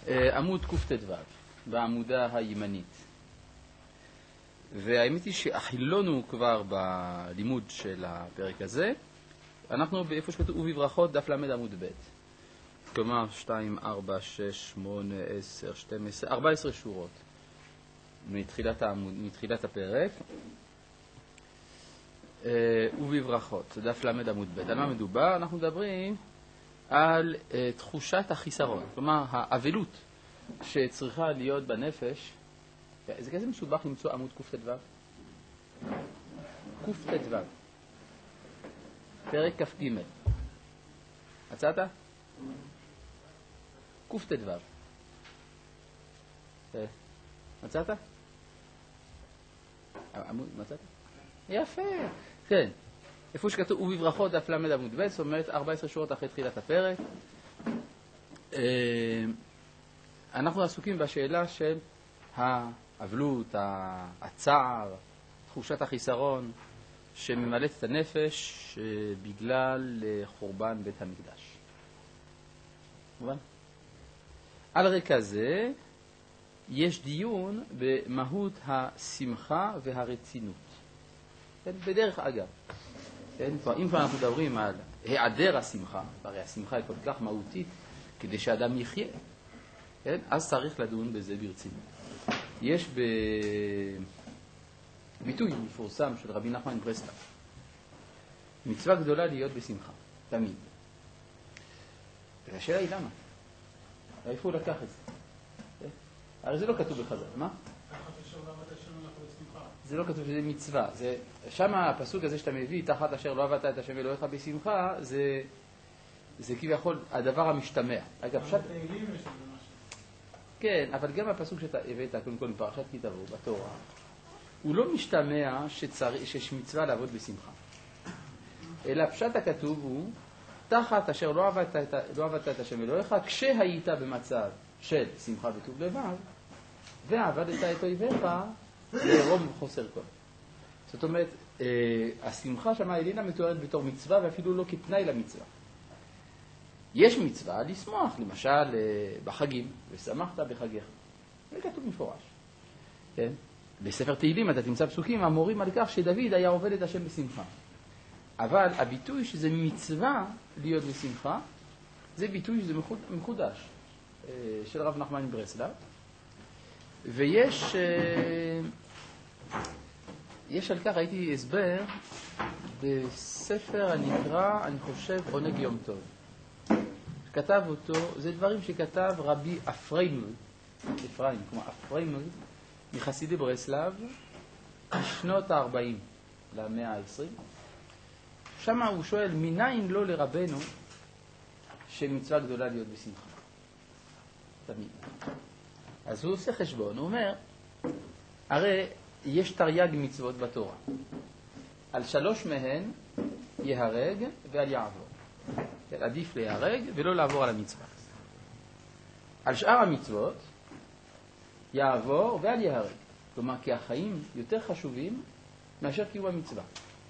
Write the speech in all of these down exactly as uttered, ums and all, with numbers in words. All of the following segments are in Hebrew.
עמוד קט"ו, בעמודה הימנית. והאמת היא שאכילונו כבר בלימוד של הפרק הזה. אנחנו באיפה שכתוב ובברכות דף למד עמוד ב'. כלומר שתיים, ארבע, שש, שמונה, עשר, שתים עשרה, ארבע עשרה שורות מתחילת, העמוד, מתחילת הפרק. ובברכות דף למד עמוד ב'. על מה מדובר? אנחנו מדברים על uh, תחושת החיסרון, כלומר האבלות שצריכה להיות בנפש. זה כזה מסובך למצוא עמוד קט"ו. קט"ו פרק כ"ג. מצאת? קט"ו. מצאת? עמוד, מצאת? יפה. כן. איפה שכתוב ובברכות דף למד עמוד ב', זאת אומרת ארבע עשרה שורות אחרי תחילת הפרק. אנחנו עסוקים בשאלה של האבלות, הצער, תחושת החיסרון שממלאת את הנפש בגלל חורבן בית המקדש. מובן? על רקע זה יש דיון במהות השמחה והרצינות. בדרך אגב, אם כבר אנחנו מדברים על היעדר השמחה, הרי השמחה היא כל כך מהותית כדי שאדם יחיה, אז צריך לדון בזה ברצינות. יש ביטוי מפורסם של רבי נחמן מברסלב, מצווה גדולה להיות בשמחה, תמיד. והשאלה היא למה? איפה הוא לקח את זה? הרי זה לא כתוב בחז"ל, מה? זה לא כתוב שזה מצווה. שם הפסוק הזה שאתה מביא, תחת אשר לא עבדת את השם אלוהיך בשמחה, זה זה כביכול הדבר המשתמע. אגב, פשט... כן, אבל גם הפסוק שאתה הבאת, קודם כל בפרשת כי תבוא, בתורה, הוא לא משתמע שצר... שיש מצווה לעבוד בשמחה. אלא פשט הכתוב הוא, תחת אשר לא עבדת את, לא עבדת את השם אלוהיך, כשהיית במצב של שמחה וטוב לבב, ועבדת את אויביך, לרום חוסר כל. זאת אומרת, השמחה שמה אלינה מתוארת בתור מצווה, ואפילו לא כתנאי למצווה. יש מצווה לשמוח, למשל בחגים, ושמחת בחגיך. זה כתוב מפורש. כן? בספר תהילים אתה תמצא פסוקים המורים על כך שדוד היה עובד את השם בשמחה. אבל הביטוי שזה מצווה להיות בשמחה, זה ביטוי שזה מחודש של רב נחמן מברסלב. ויש יש על כך, ראיתי הסבר בספר הנקרא, אני חושב, עונג יום טוב. כתב אותו, זה דברים שכתב רבי אפריימל, אפרים, כמו אפריימל, מחסידי ברסלב, בשנות ה-ארבעים למאה ה-עשרים. שם הוא שואל, מניין לא לרבנו שמצווה גדולה להיות בשמחה? תמיד. אז הוא עושה חשבון, הוא אומר, הרי יש תרי"ג מצוות בתורה. על שלוש מהן יהרג ועל יעבור. עדיף להיהרג ולא לעבור על המצווה. על שאר המצוות יעבור ועל יהרג. כלומר, כי החיים יותר חשובים מאשר קיום המצווה.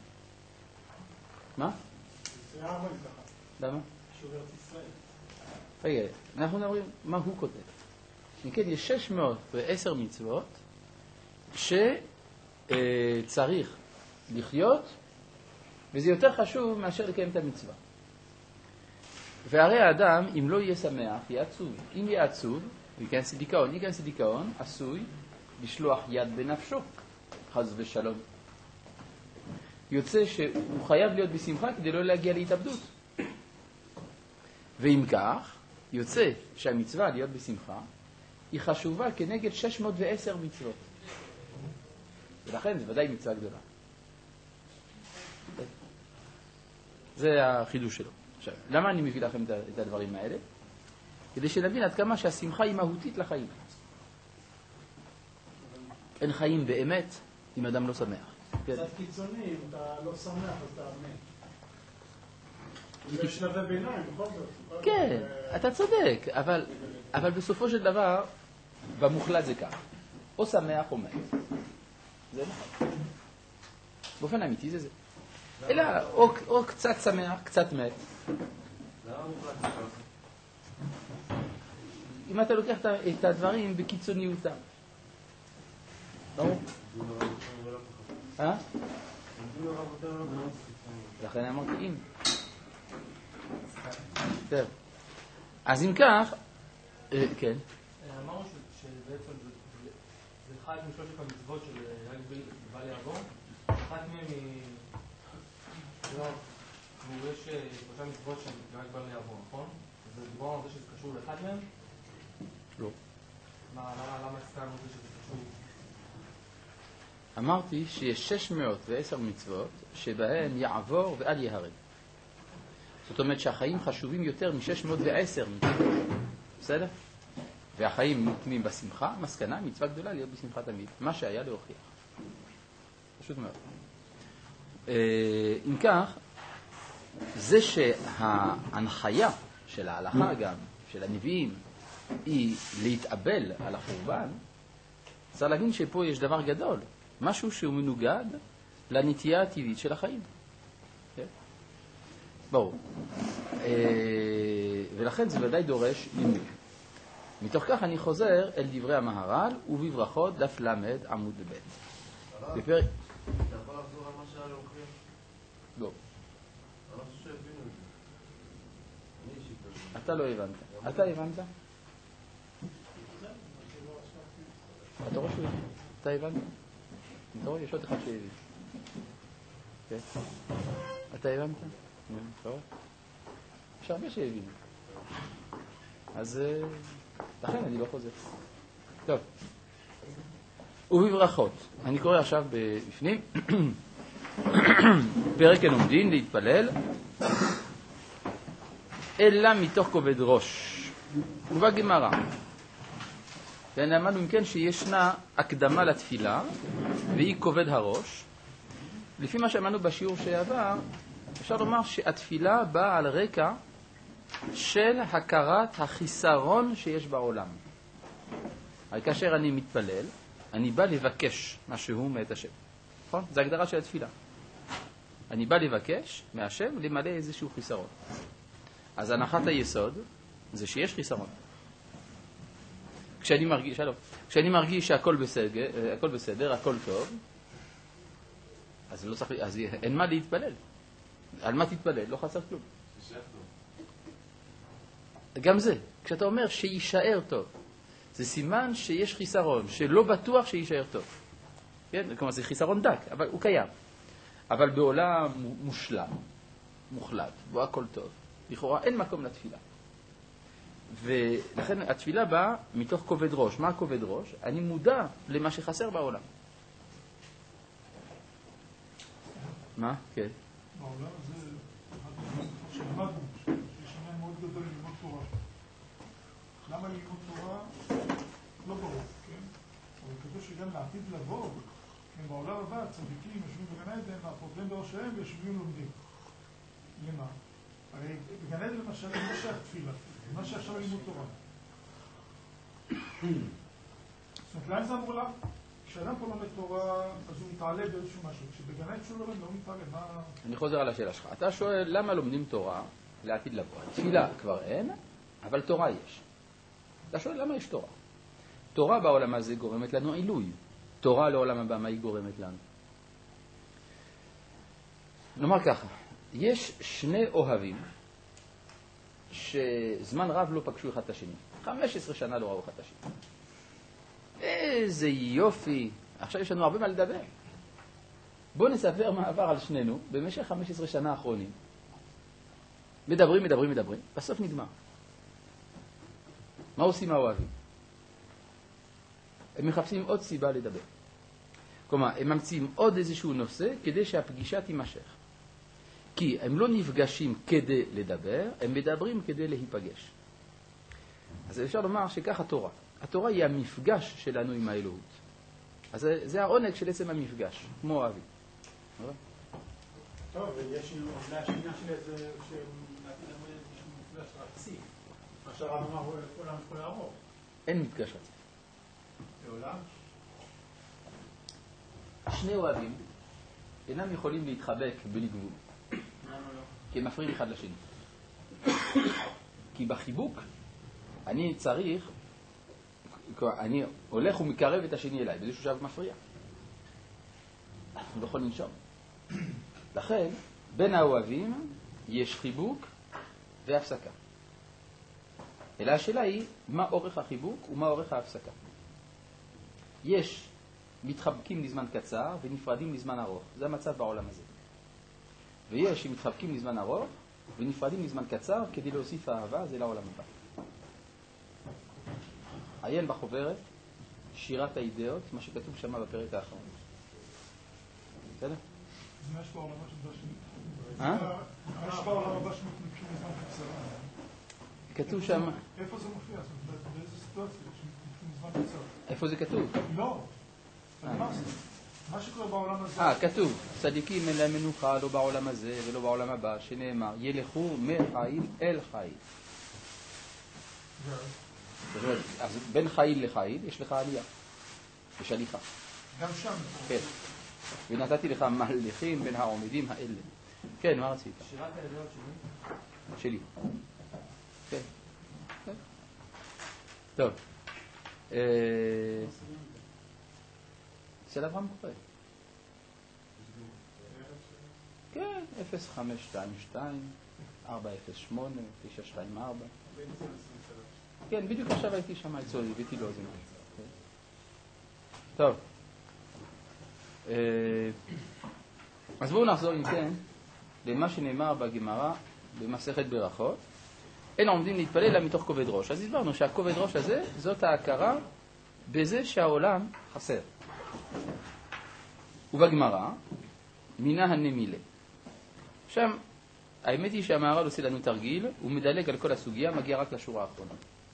מה? זה ארבע מצווה. למה? שובר את ישראל. רגע, אנחנו נאמרים מה הוא כותב. כן, יש שש מאות ועשר מצוות שצריך לחיות, וזה יותר חשוב מאשר לקיים את המצווה. והרי האדם, אם לא יהיה שמח, יהיה עצוב. אם יהיה עצוב, הוא ייכנס לדיכאון. ייכנס לדיכאון, עשוי לשלוח יד בנפשו, חס ושלום. יוצא שהוא חייב להיות בשמחה כדי לא להגיע להתאבדות. ואם כך, יוצא שהמצווה להיות בשמחה היא חשובה כנגד שש מאות ועשר מצוות. ולכן זה ודאי מצווה גדולה. זה החידוש שלו. עכשיו, למה אני מביא לכם את הדברים האלה? כדי שנבין עד כמה שהשמחה היא מהותית לחיים. אין חיים באמת אם אדם לא שמח. קצת קיצוני, אם אתה לא שמח אז אתה מת. זה שלבי ביניים, בכל זאת. כן, אתה צודק, אבל, אבל בסופו של דבר, במוחלט זה כך. או שמח או מת. זה נכון. באופן אמיתי זה זה. אלא או, או קצת שמח, קצת מת. אם אתה לוקח את הדברים בקיצוניותם. ברור? אה? לכן אמרתי אם. טוב. אז אם כך, כן. אמרנו שבעצם זה אחד משלושת המצוות של בל יעבור. אחת מהן היא... יש שלושה מצוות של בל יעבור, נכון? אז דיברנו על זה שזה קשור לאחד מהן? לא. למה הסכמנו את זה שזה קשור? אמרתי שיש שש מאות ועשר מצוות שבהן יעבור ואל יהרג. זאת אומרת שהחיים חשובים יותר מ-שש מאות ועשר מצוות. בסדר? והחיים מותנים בשמחה, מסקנה, מצווה גדולה להיות בשמחה תמיד. מה שהיה להוכיח. פשוט מאוד. אם כך, זה שההנחיה של ההלכה גם, של הנביאים, היא להתאבל על החורבן, צריך להבין שפה יש דבר גדול, משהו שהוא מנוגד לנטייה הטבעית של החיים. כן? ברור. ולכן זה ודאי דורש לימוד. מתוך כך אני חוזר אל דברי המהר"ל ובברכות דף למד עמוד ב'. בפרק... אתה יכול לחזור על מה שהיה להוכיח? לא. אני לא חושב שהבינו את זה. אני אישית. אתה לא הבנת. אתה הבנת? אתה רואה שהוא הבין? אתה הבנת? אתה רואה? יש עוד אחד שהבין. כן? אתה הבנת? אתה רואה? יש הרבה שהבינו. אז לכן אני לא חוזר. טוב. ובברכות. אני קורא עכשיו בפנים. פרק אין עומדין להתפלל, אלא מתוך כובד ראש. ובגמרא. אמרנו אם כן שישנה הקדמה לתפילה, והיא כובד הראש. לפי מה שאמרנו בשיעור שעבר, אפשר לומר שהתפילה באה על רקע של הכרת החיסרון שיש בעולם. אבל כאשר אני מתפלל, אני בא לבקש משהו מאת השם. נכון? זו הגדרה של התפילה. אני בא לבקש מהשם למלא איזשהו חיסרון. אז הנחת היסוד זה שיש חיסרון. כשאני מרגיש, שלום, כשאני מרגיש שהכל בסדר, הכל בסדר, הכל טוב, אז לא צריך, אז אין מה להתפלל. על מה תתפלל? לא חסר כלום. גם זה, כשאתה אומר שישאר טוב, זה סימן שיש חיסרון, שלא בטוח שישאר טוב. כן? כלומר, זה חיסרון דק, אבל הוא קיים. אבל בעולם מושלם, מוחלט, בו הכל טוב. לכאורה אין מקום לתפילה. ולכן התפילה באה מתוך כובד ראש. מה כובד ראש? אני מודע למה שחסר בעולם. מה? כן. בעולם הזה, שלמדנו, שיש עניין מאוד גדול ללמוד תורה. למה ללמוד תורה? לא ברור, כן? אבל כתוב שגם לעתיד לבוא, כן, בעולם הבא, צדיקים יושבים בגן עדן, החותרים בראשיהם ויושבים לומדים. למה? הרי בגן עדן למשל לא שייך תפילה, מה שעכשיו לימוד תורה. זאת אומרת, לאן זה אמור לה? כשאדם פה לומד תורה, אז הוא מתעלה באיזשהו משהו. כשבגן עדן שהוא לומד, לא מתעלה. מה... אני חוזר על השאלה שלך. אתה שואל למה לומדים תורה לעתיד לבוא? תפילה כבר אין, אבל תורה יש. אתה שואל למה יש תורה? תורה בעולם הזה גורמת לנו עילוי. תורה לעולם הבא, מה היא גורמת לנו? נאמר ככה, יש שני אוהבים שזמן רב לא פגשו אחד את השני. חמש עשרה שנה לא ראו אחד את השני. איזה יופי. עכשיו יש לנו הרבה מה לדבר. בואו נספר מה עבר על שנינו במשך חמש עשרה שנה האחרונים. מדברים, מדברים, מדברים. בסוף נגמר. מה עושים האוהבים? הם מחפשים עוד סיבה לדבר. כלומר, הם ממציאים עוד איזשהו נושא כדי שהפגישה תימשך. כי הם לא נפגשים כדי לדבר, הם מדברים כדי להיפגש. אז אפשר לומר שכך התורה. התורה היא המפגש שלנו עם האלוהות. אז זה, זה העונג של עצם המפגש, כמו אוהבים. טוב, ויש אולי השנייה של איזה, שנעתיד לנו איזשהו מפגש רציף. עכשיו הרב אמר, כולם יכול לערוב. אין מפגש רציף. לעולם? שני אוהבים אינם יכולים להתחבק בלי גבול. כי הם מפריעים אחד לשני. כי בחיבוק אני צריך אני הולך ומקרב את השני אליי, באיזשהו שלב מפריע. אנחנו לא יכולים לנשום. לכן, בין האוהבים יש חיבוק והפסקה. אלא השאלה היא, מה אורך החיבוק ומה אורך ההפסקה? יש מתחבקים לזמן קצר ונפרדים לזמן ארוך. זה המצב בעולם הזה. ויש שמתחבקים לזמן ארוך ונפרדים לזמן קצר כדי להוסיף אהבה, זה לעולם הבא. עיין בחוברת, שירת האידאות, מה שכתוב שם בפרק האחרון. בסדר? מה יש בעולם הבא שמתחבקים? אה? מה יש בעולם הבא שמתחבקים לזמן קצר? כתוב שם... איפה זה מופיע? באיזה סיטואציה שמתחבקים לזמן קצר? איפה זה כתוב? לא. מה שקורה בעולם הזה... אה, כתוב, צדיקים אין להם מנוחה לא בעולם הזה ולא בעולם הבא, שנאמר, ילכו מחיל אל חיל. אז בין חיל לחיל יש לך עלייה, יש הליכה. גם שם. כן. ונתתי לך מהלכים בין העומדים האלה. כן, מה רצית? שירת האידאות שלי. שלי. כן. טוב. אצל אברהם קורא. כן, אפס חמש שתיים שתיים, ארבע אפס שמונה, תשע שתיים ארבע. כן, בדיוק עכשיו הייתי שם אצלו, הבאתי לו זה. טוב. אז בואו נחזור אם כן למה שנאמר בגמרא במסכת ברכות. אין עומדים להתפלל אלא מתוך כובד ראש. אז הסברנו שהכובד ראש הזה זאת ההכרה בזה שהעולם חסר. ובגמרא מינה הנמילה. שם האמת היא שהמהר"ל עושה לנו תרגיל, הוא מדלג על כל הסוגיה, מגיע רק לשורה האחרונה.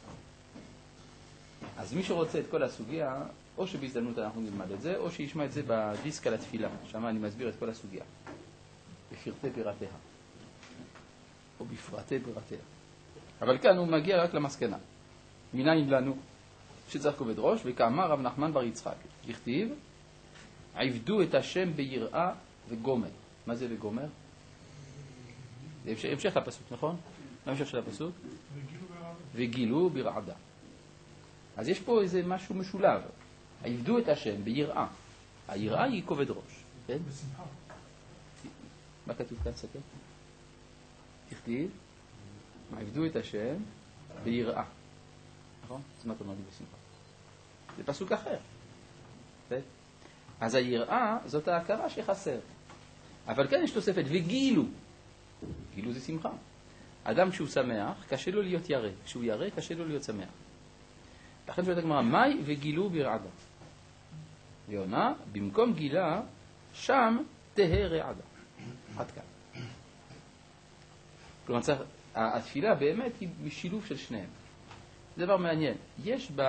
אז מי שרוצה את כל הסוגיה, או שבהזדמנות אנחנו נלמד את זה, או שישמע את זה בדיסק על התפילה, שם אני מסביר את כל הסוגיה. בפרטי פרטיה. או בפרטי פרטיה. אבל כאן הוא מגיע רק למסקנה. מניין לנו שצריך כובד ראש, וכאמר רב נחמן בר יצחק, לכתיב, עבדו את השם ביראה וגומר. מה זה וגומר? זה המשך, המשך לפסוק, נכון? מה המשך של הפסוק? וגילו ברעדה. אז יש פה איזה משהו משולב. עבדו את השם ביראה. היראה היא כובד ראש. כן? בשמחה. מה כתוב כאן? סתר? תכתיב, עבדו את השם ביראה. נכון? אז מה אתה אומר לי בשמחה? זה פסוק אחר. כן? אז היראה זאת ההכרה שחסר. אבל כאן יש תוספת, וגילו. גילו זה שמחה. אדם כשהוא שמח, קשה לו להיות ירא. כשהוא ירא, קשה לו להיות שמח. לכן שואלת הגמרא, מאי וגילו ברעדה. ועונה, במקום גילה, שם תהא רעדה. עד כאן. כלומר, צריך, התפילה באמת היא משילוב של שניהם. זה דבר מעניין. יש ב...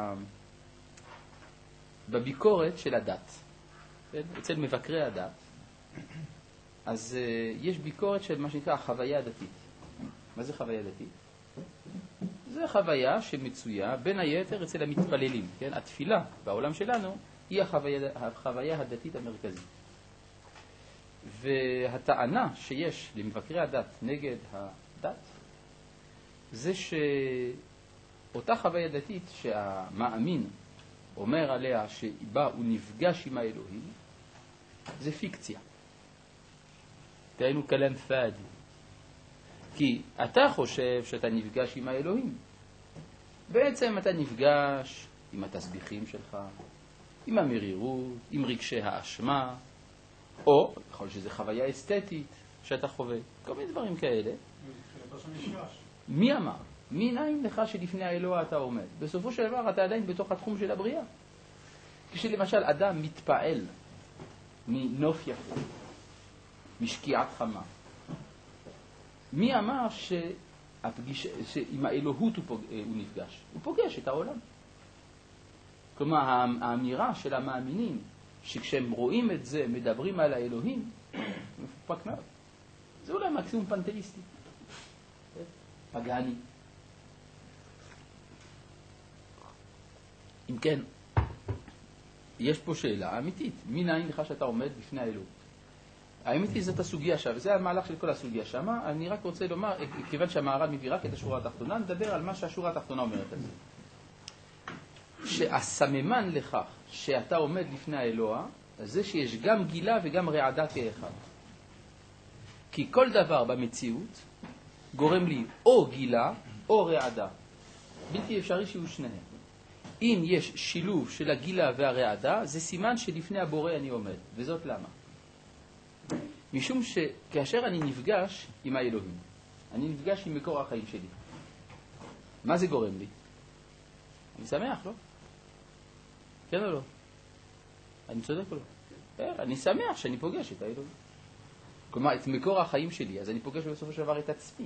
בביקורת של הדת, כן? אצל מבקרי הדת, אז uh, יש ביקורת של מה שנקרא החוויה הדתית. מה זה חוויה דתית? זה חוויה שמצויה בין היתר אצל המתפללים. כן? התפילה בעולם שלנו היא החוויה, החוויה הדתית המרכזית. והטענה שיש למבקרי הדת נגד הדת זה שאותה חוויה דתית שהמאמין אומר עליה שבה הוא נפגש עם האלוהים זה פיקציה. תהיינו כלם פאדי. כי אתה חושב שאתה נפגש עם האלוהים. בעצם אתה נפגש עם התסביכים שלך, עם המרירות, עם רגשי האשמה, או יכול שזה חוויה אסתטית שאתה חווה. כל מיני דברים כאלה. מי אמר? מי נעים לך שלפני האלוה אתה עומד? בסופו של דבר אתה עדיין בתוך התחום של הבריאה. כשלמשל אדם מתפעל מנוף יפה, משקיעת חמה. מי אמר שהפגיש, שעם האלוהות הוא, פוג... הוא נפגש? הוא פוגש את העולם. כלומר, האמירה של המאמינים, שכשהם רואים את זה, מדברים על האלוהים, מפופק מאוד. זה אולי מקסימום פנתאיסטי. פגני. אם כן, יש פה שאלה אמיתית. מי נעים לך שאתה עומד בפני האלוהות? האמת היא זאת הסוגיה שם, וזה המהלך של כל הסוגיה שם. אני רק רוצה לומר, כיוון שהמהר"ל מביא רק את השורה התחתונה, נדבר על מה שהשורה התחתונה אומרת על זה. שהסממן לכך שאתה עומד לפני האלוה, זה שיש גם גילה וגם רעדה כאחד. כי כל דבר במציאות גורם לי או גילה או רעדה. בלתי אפשרי שיהיו שניהם. אם יש שילוב של הגילה והרעדה, זה סימן שלפני הבורא אני עומד. וזאת למה? משום שכאשר אני נפגש עם האלוהים, אני נפגש עם מקור החיים שלי. מה זה גורם לי? אני שמח, לא? כן או לא? אני צודק או לא? כן, אני שמח שאני פוגש את האלוהים. כלומר, את מקור החיים שלי, אז אני פוגש בסופו של דבר את עצמי.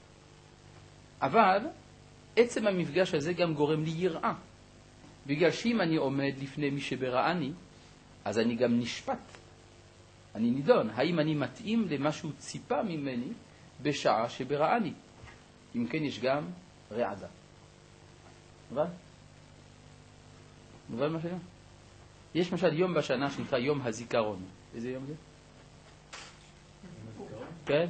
אבל עצם המפגש הזה גם גורם לי יראה. בגלל שאם אני עומד לפני מי שבראני, אז אני גם נשפט. אני נידון. האם אני מתאים למה שהוא ציפה ממני בשעה שבראני? אם כן, יש גם רעדה. מובן? מובן מה שאני? יש משל יום בשנה שנקרא יום הזיכרון. איזה יום זה? כן?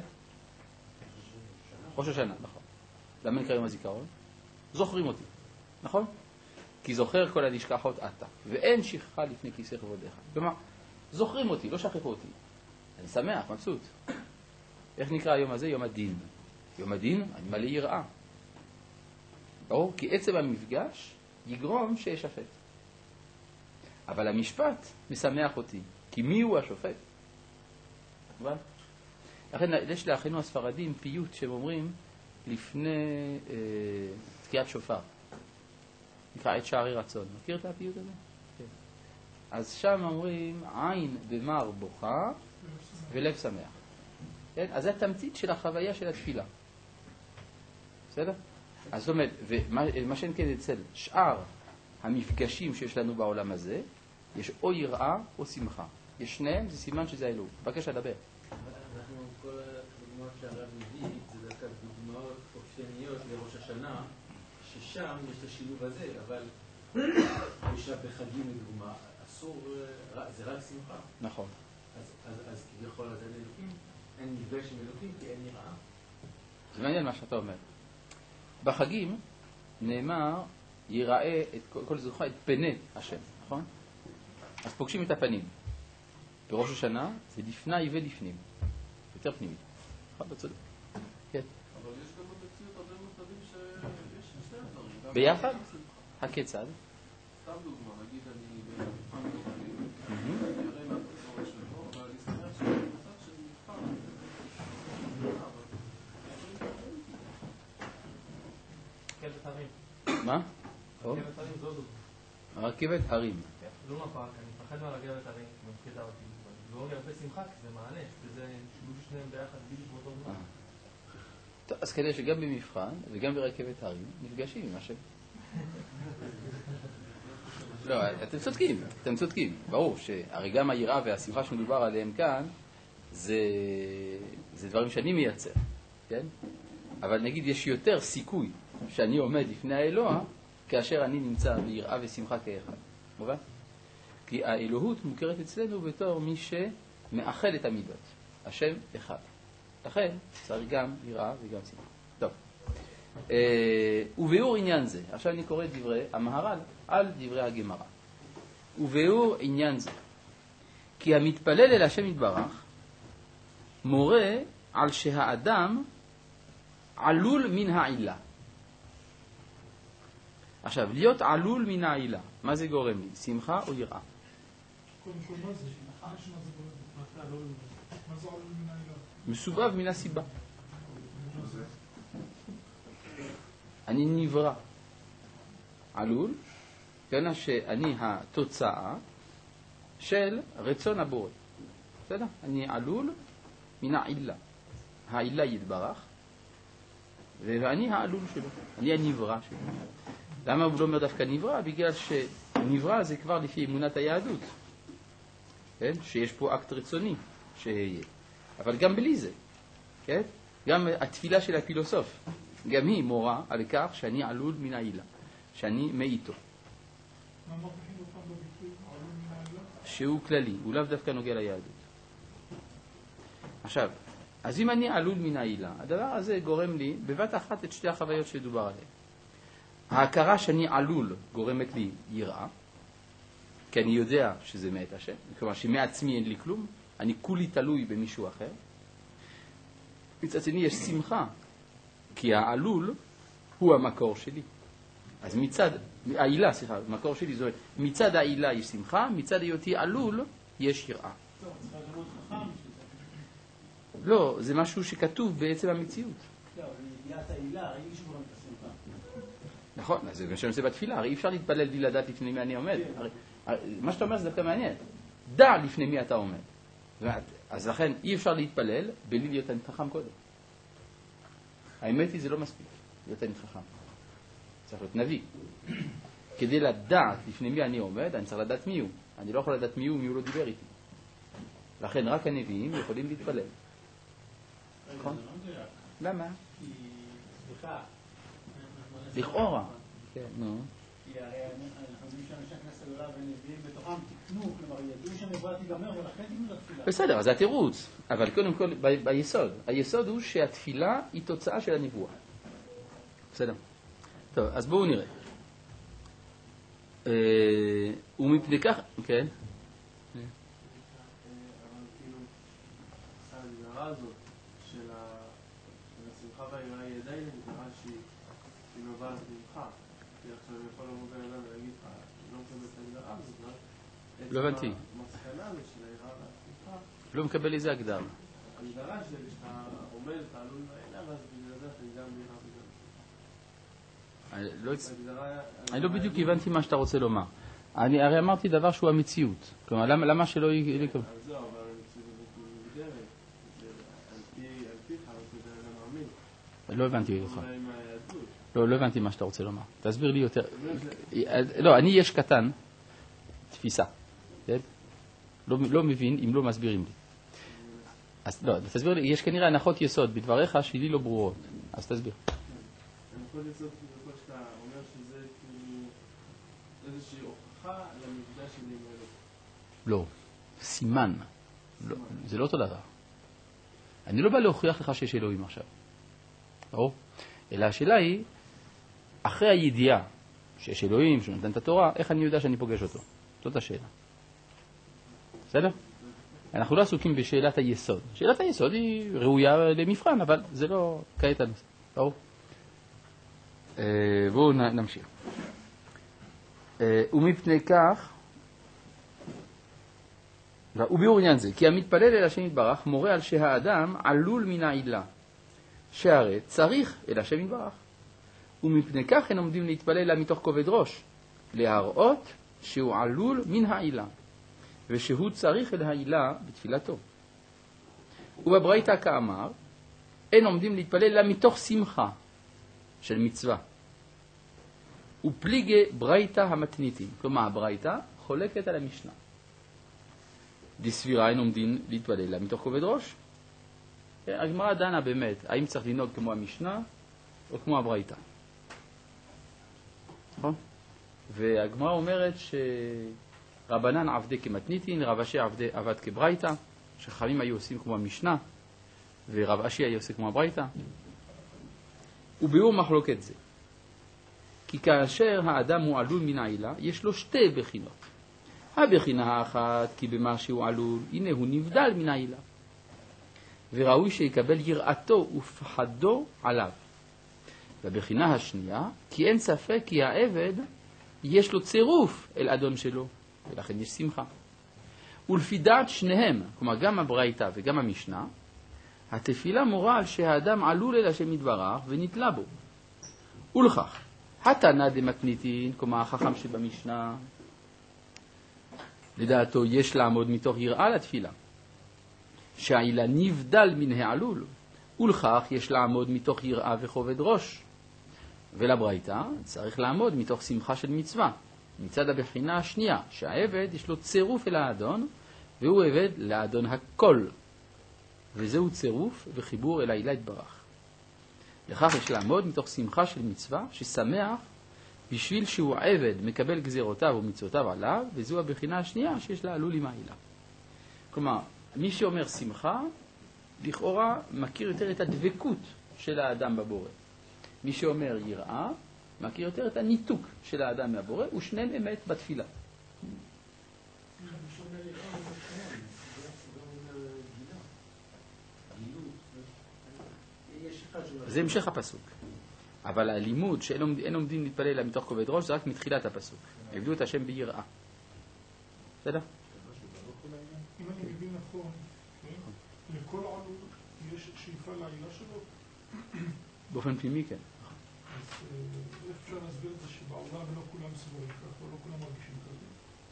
ראש השנה, נכון. למה נקרא יום הזיכרון? זוכרים אותי, נכון? כי זוכר כל הנשכחות אתה, ואין שכחה לפני כיסא כבודיך. כלומר, זוכרים אותי, לא שכחו אותי. אני שמח, מבסוט. איך נקרא היום הזה? יום הדין. יום הדין, אני מלא יראה. ברור? כי עצם המפגש יגרום שישפט. אבל המשפט משמח אותי, כי מי הוא השופט? מובן? לכן יש לאחינו הספרדים פיוט שהם אומרים לפני אה, תקיעת שופר. נקרא את שערי רצון. מכיר את הפיוט הזה? כן. אז שם אומרים עין במר בוכה ולב שמח. כן? אז זה התמצית של החוויה של התפילה. בסדר? אז זאת אומרת, ומה שאין כן אצל שאר המפגשים שיש לנו בעולם הזה, יש או יראה או שמחה. יש שניהם, זה סימן שזה האלוה. בבקשה, דבר. אנחנו, כל הדוגמאות שהרב מביא, זה דווקא דוגמאות אופייניות לראש השנה, ששם יש את השילוב הזה, אבל יש בחגים לדוגמה, אסור, זה רק שמחה. נכון. אז, אז, אז כביכול אז אין אלוקים, אין מפגש עם אלוקים, כי אין יראה. זה מעניין מה שאתה אומר. בחגים נאמר, ייראה את כל, כל זוכה את פני השם, נכון? אז פוגשים את הפנים. בראש השנה זה לפני ולפנים, יותר פנימי. נכון, בצדק. כן. אבל יש גם במציאות הרבה מצבים שיש שני הדברים. ביחד? הכיצד? סתם דוגמה, נגיד אני במבחן דורכים, אני אראה מה התוצאות שלו, אבל אני שמח שבמצב של מבחן, רכבת הרים. מה? רכבת הרים זו דוגמה. הרכבת הרים. לא מפרק, אני מפחד מהרכבת הרים, מפחידה אותי. לא לי הרבה שמחה, כי זה מענה, וזה שילוב שניהם ביחד בדיוק באותו זמן. טוב, אז כדי שגם במבחן וגם ברכבת הרים נפגשים עם השם. לא, אתם צודקים, אתם צודקים. ברור שהרי גם היראה והשמחה שמדובר עליהם כאן, זה, זה דברים שאני מייצר, כן? אבל נגיד יש יותר סיכוי שאני עומד לפני האלוה, כאשר אני נמצא ביראה ושמחה כאחד. מובן? כי האלוהות מוכרת אצלנו בתור מי שמאחד את המידות. השם אחד. לכן צריך גם יראה וגם שמחה. טוב. וביאור עניין זה, עכשיו אני קורא דברי המהר"ל על דברי הגמרא. וביאור עניין זה, כי המתפלל אל השם יתברך מורה על שהאדם עלול מן העילה. עכשיו, להיות עלול מן העילה, מה זה גורם לי? שמחה או יראה? קודם כל, מה זה? מה זה גורם? מה זה עלול מן העילה? מסובב מן הסיבה. אני נברא. עלול, כיוון שאני התוצאה של רצון הבורא. בסדר? אני עלול מן העילה. העילה יתברך, ואני העלול שלו. אני הנברא שלו. למה הוא לא אומר דווקא נברא? בגלל שנברא זה כבר לפי אמונת היהדות. כן? שיש פה אקט רצוני שיהיה. אבל גם בלי זה. כן? גם התפילה של הפילוסוף, גם היא מורה על כך שאני עלול מן העילה. שאני מאיתו. מה מרחיבים אותם בביטוי עלול מן העילה? שהוא כללי, הוא לאו דווקא נוגע ליהדות. עכשיו, אז אם אני עלול מן העילה, הדבר הזה גורם לי בבת אחת את שתי החוויות שדובר עליהן. ההכרה שאני עלול גורמת לי יראה, כי אני יודע שזה מאת השם, כלומר שמעצמי אין לי כלום, אני כולי תלוי במישהו אחר. מצד שני יש שמחה, כי העלול הוא המקור שלי. אז מצד, העילה, סליחה, המקור שלי זו, מצד העילה יש שמחה, מצד היותי עלול יש יראה. לא, זה משהו שכתוב בעצם המציאות. לא, אבל ידיעת העילה, הרי מישהו גורם את השמחה. נכון, אז זה מה שאני עושה בתפילה, הרי אי אפשר להתפלל בלי לדעת לפני מי אני עומד. הרי, מה שאתה אומר זה דווקא מעניין. דע לפני מי אתה עומד. אז לכן אי אפשר להתפלל בלי להיות תלמיד חכם קודם. האמת היא זה לא מספיק, להיות תלמיד חכם. צריך להיות נביא. כדי לדעת לפני מי אני עומד, אני צריך לדעת מי הוא. אני לא יכול לדעת מי הוא, מי הוא לא דיבר איתי. לכן רק הנביאים יכולים להתפלל. נכון? למה? כי, סליחה. לכאורה. כן, נו. כי הרי אנחנו יודעים שאנשי הכנסת הגדולה ונביאים בתוכם תקנו, כלומר ידעו שהנבואה תיגמר ולכן תקנו לתפילה. בסדר, אז זה התירוץ. אבל קודם כל, ב- ביסוד. היסוד הוא שהתפילה היא תוצאה של הנבואה. בסדר. טוב, אז בואו נראה. אה, ומפני כך, כן. אבל כאילו, ההגדרה הזאת של השמחה והיראה היא עדיין הגדרה שהיא נובעת ממך. כי עכשיו אני יכול לבוא בן אדם ולהגיד לך, אני לא מקבל את ההגדרה הזאת, אבל לא הבנתי. המסקנה הזאת של היראה והשמחה, לא מקבל איזה הגדרה. ההגדרה שלי שאתה עומד, אתה עלול בעילה, ואז בגלל זה אתה גם ביראה וגם. אני לא, הצ- ההגדרה... אני לא בדיוק הבנתי מה שאתה רוצה לומר. אני הרי אמרתי דבר שהוא המציאות. כלומר, למה, למה שלא י... אז זהו, אבל המציאות הזאת מוגדרת. על פיך, אתה יודע, אני מאמין. לא הבנתי אותך. אולי עם היהדות. לא, לא הבנתי מה שאתה רוצה לומר. תסביר לי יותר. לא, אני יש קטן, תפיסה. כן? לא, לא מבין אם לא מסבירים לי. אז לא, תסביר לי, יש כנראה הנחות יסוד בדבריך שלי לא ברורות. אז תסביר. הנחות יסוד, כאילו, שאתה אומר שזה כאילו איזושהי הוכחה למפגש שלי עם אלוהים. לא, סימן. לא, זה לא אותו דבר. אני לא בא להוכיח לך שיש אלוהים עכשיו. ברור? אלא השאלה היא, אחרי הידיעה שיש אלוהים, שהוא נתן את התורה, איך אני יודע שאני פוגש אותו? זאת השאלה. בסדר? אנחנו לא עסוקים בשאלת היסוד. שאלת היסוד היא ראויה למבחן, אבל זה לא כעת הנושא. ברור? בואו נמשיך. ומפני כך, וביאור עניין זה, כי המתפלל אל השם יתברך מורה על שהאדם עלול מן העילה, שהרי צריך אל השם יתברך. ומפני כך הם עומדים להתפלל לה מתוך כובד ראש, להראות שהוא עלול מן העילה, ושהוא צריך אל העילה בתפילתו. ובברייתא כאמר, אין עומדים להתפלל לה מתוך שמחה של מצווה. ופליגי ברייתא המתניתים, כלומר הברייתא חולקת על המשנה. דסבירה אין עומדים להתפלל לה מתוך כובד ראש. הגמרא דנה באמת, האם צריך לנהוג כמו המשנה או כמו הברייתא. נכון? והגמרא אומרת שרבנן עבדי כמתניתין, רב אשי עבדי עבד כברייתא, שחכמים היו עושים כמו המשנה, ורב אשי היה עושה כמו הברייתא. וביאור מחלוקת זה, כי כאשר האדם הוא עלול מן העילה, יש לו שתי בחינות. הבחינה האחת, כי במה שהוא עלול, הנה הוא נבדל מן העילה. וראוי שיקבל יראתו ופחדו עליו. והבחינה השנייה, כי אין ספק כי העבד יש לו צירוף אל אדון שלו, ולכן יש שמחה. ולפי דעת שניהם, כלומר גם הברייתא וגם המשנה, התפילה מורה על שהאדם עלול אל השם יתברך ונתלה בו. ולכך, התנא דמתניתין, כלומר החכם שבמשנה, לדעתו יש לעמוד מתוך יראה לתפילה, שהעילה נבדל מן העלול, ולכך יש לעמוד מתוך יראה וכובד ראש. ולברייתא צריך לעמוד מתוך שמחה של מצווה, מצד הבחינה השנייה, שהעבד יש לו צירוף אל האדון, והוא עבד לאדון הכל, וזהו צירוף וחיבור אל העילה יתברך. לכך יש לעמוד מתוך שמחה של מצווה, ששמח בשביל שהוא עבד מקבל גזירותיו ומצוותיו עליו, וזו הבחינה השנייה שיש לה עלול עם העילה. כלומר, מי שאומר שמחה, לכאורה מכיר יותר את הדבקות של האדם בבורא. מי שאומר יראה, מכיר יותר את הניתוק של האדם מהבורא, ושניהם אמת בתפילה. זה המשך הפסוק. אבל הלימוד שאין עומד, עומדים להתפלל אלא מתוך כובד ראש זה רק מתחילת הפסוק. עבדו את השם ביראה. בסדר? אם אני מבין נכון, לכל עלול יש שאיפה לעילה שלו? באופן פנימי כן. אז איך אפשר להסביר את זה שבעולם לא כולם סבורים ככה, לא כולם מרגישים ככה?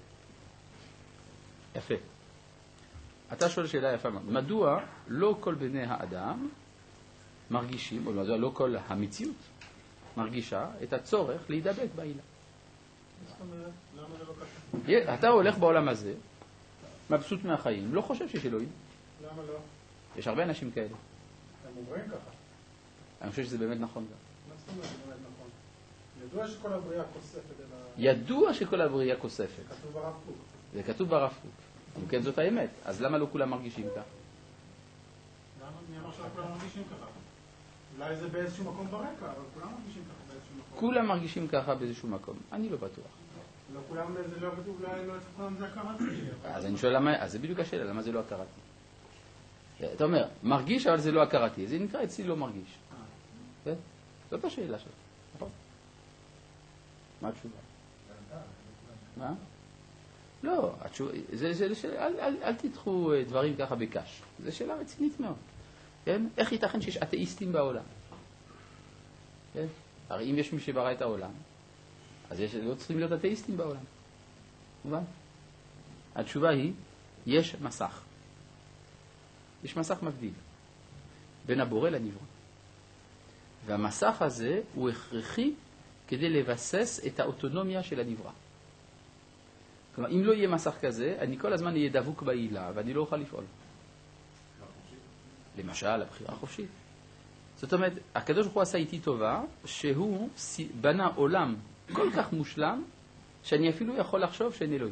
יפה. אתה שואל שאלה יפה מאוד. מדוע לא כל בני האדם מרגישים, או מדוע לא כל המציאות מרגישה את הצורך להידבק בעילה? זאת אומרת, למה זה לא ככה? אתה הולך בעולם הזה, מבסוט מהחיים, לא חושב שיש אלוהים. למה לא? יש הרבה אנשים כאלה. הם עוברים ככה. אני חושב שזה באמת נכון גם. מה זאת אומרת, זה באמת נכון? ידוע שכל הבריאה כוספת אל ה... ידוע שכל הבריאה כוספת. כתוב ברב קוק. זה כתוב ברב קוק. אם כן זאת האמת. אז למה לא כולם מרגישים כך? למה? מי אמר שלא כולם מרגישים ככה? אולי זה באיזשהו מקום ברקע, אבל כולם מרגישים ככה באיזשהו מקום. כולם מרגישים ככה באיזשהו מקום. אני לא בטוח. לא כולם, זה לא כתוב, אולי לא אצל כולם זה הכרת שלי. אז אני שואל למה, אז זה בדיוק השאלה, למה זה לא הכרתי? אתה אומר, מרגיש אבל זה לא הכרתי. זה נקרא אצלי לא מרגיש. כן? זאת השאלה שלך. נכון? מה התשובה? מה? לא, התשובה, זה, זה, זה, אל, אל, אל תדחו דברים ככה בקש. זו שאלה רצינית מאוד. כן? איך ייתכן שיש אתאיסטים בעולם? כן? הרי אם יש מי שברא את העולם, אז יש, לא צריכים להיות אתאיסטים בעולם. מובן? התשובה היא, יש מסך. יש מסך מבדיל בין הבורא לנברא. והמסך הזה הוא הכרחי כדי לבסס את האוטונומיה של הנברא. כלומר, אם לא יהיה מסך כזה, אני כל הזמן אהיה דבוק בעילה, ואני לא אוכל לפעול. למשל, הבחירה החופשית. זאת אומרת, הקדוש ברוך הוא עשה איתי טובה, שהוא בנה עולם כל כך מושלם, שאני אפילו יכול לחשוב שאין אלוהים.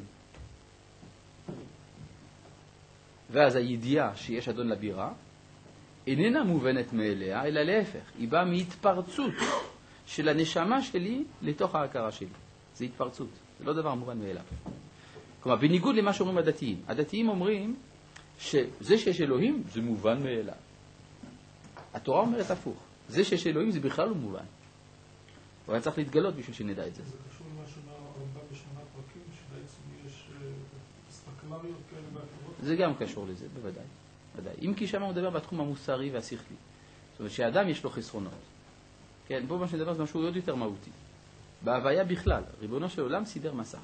ואז הידיעה שיש אדון לבירה, איננה מובנת מאליה, אלא להפך. היא באה מהתפרצות של הנשמה שלי לתוך ההכרה שלי. זה התפרצות, זה לא דבר מובן מאליו. כלומר, בניגוד למה שאומרים הדתיים. הדתיים אומרים שזה שיש אלוהים זה מובן מאליו. התורה אומרת הפוך. זה שיש אלוהים זה בכלל לא מובן. הוא היה צריך להתגלות בשביל שנדע את זה. זה קשור למה שאומר הרמב"ם בשמונה פרקים, שבעצם יש ספקלריות כאלה ואחרות. זה גם קשור לזה, בוודאי. בוודאי. אם כי שם הוא מדבר בתחום המוסרי והשכלי. זאת אומרת שהאדם יש לו חסרונות. כן, פה מה שנדבר זה משהו עוד יותר מהותי. בהוויה בכלל, ריבונו של עולם סידר מסך.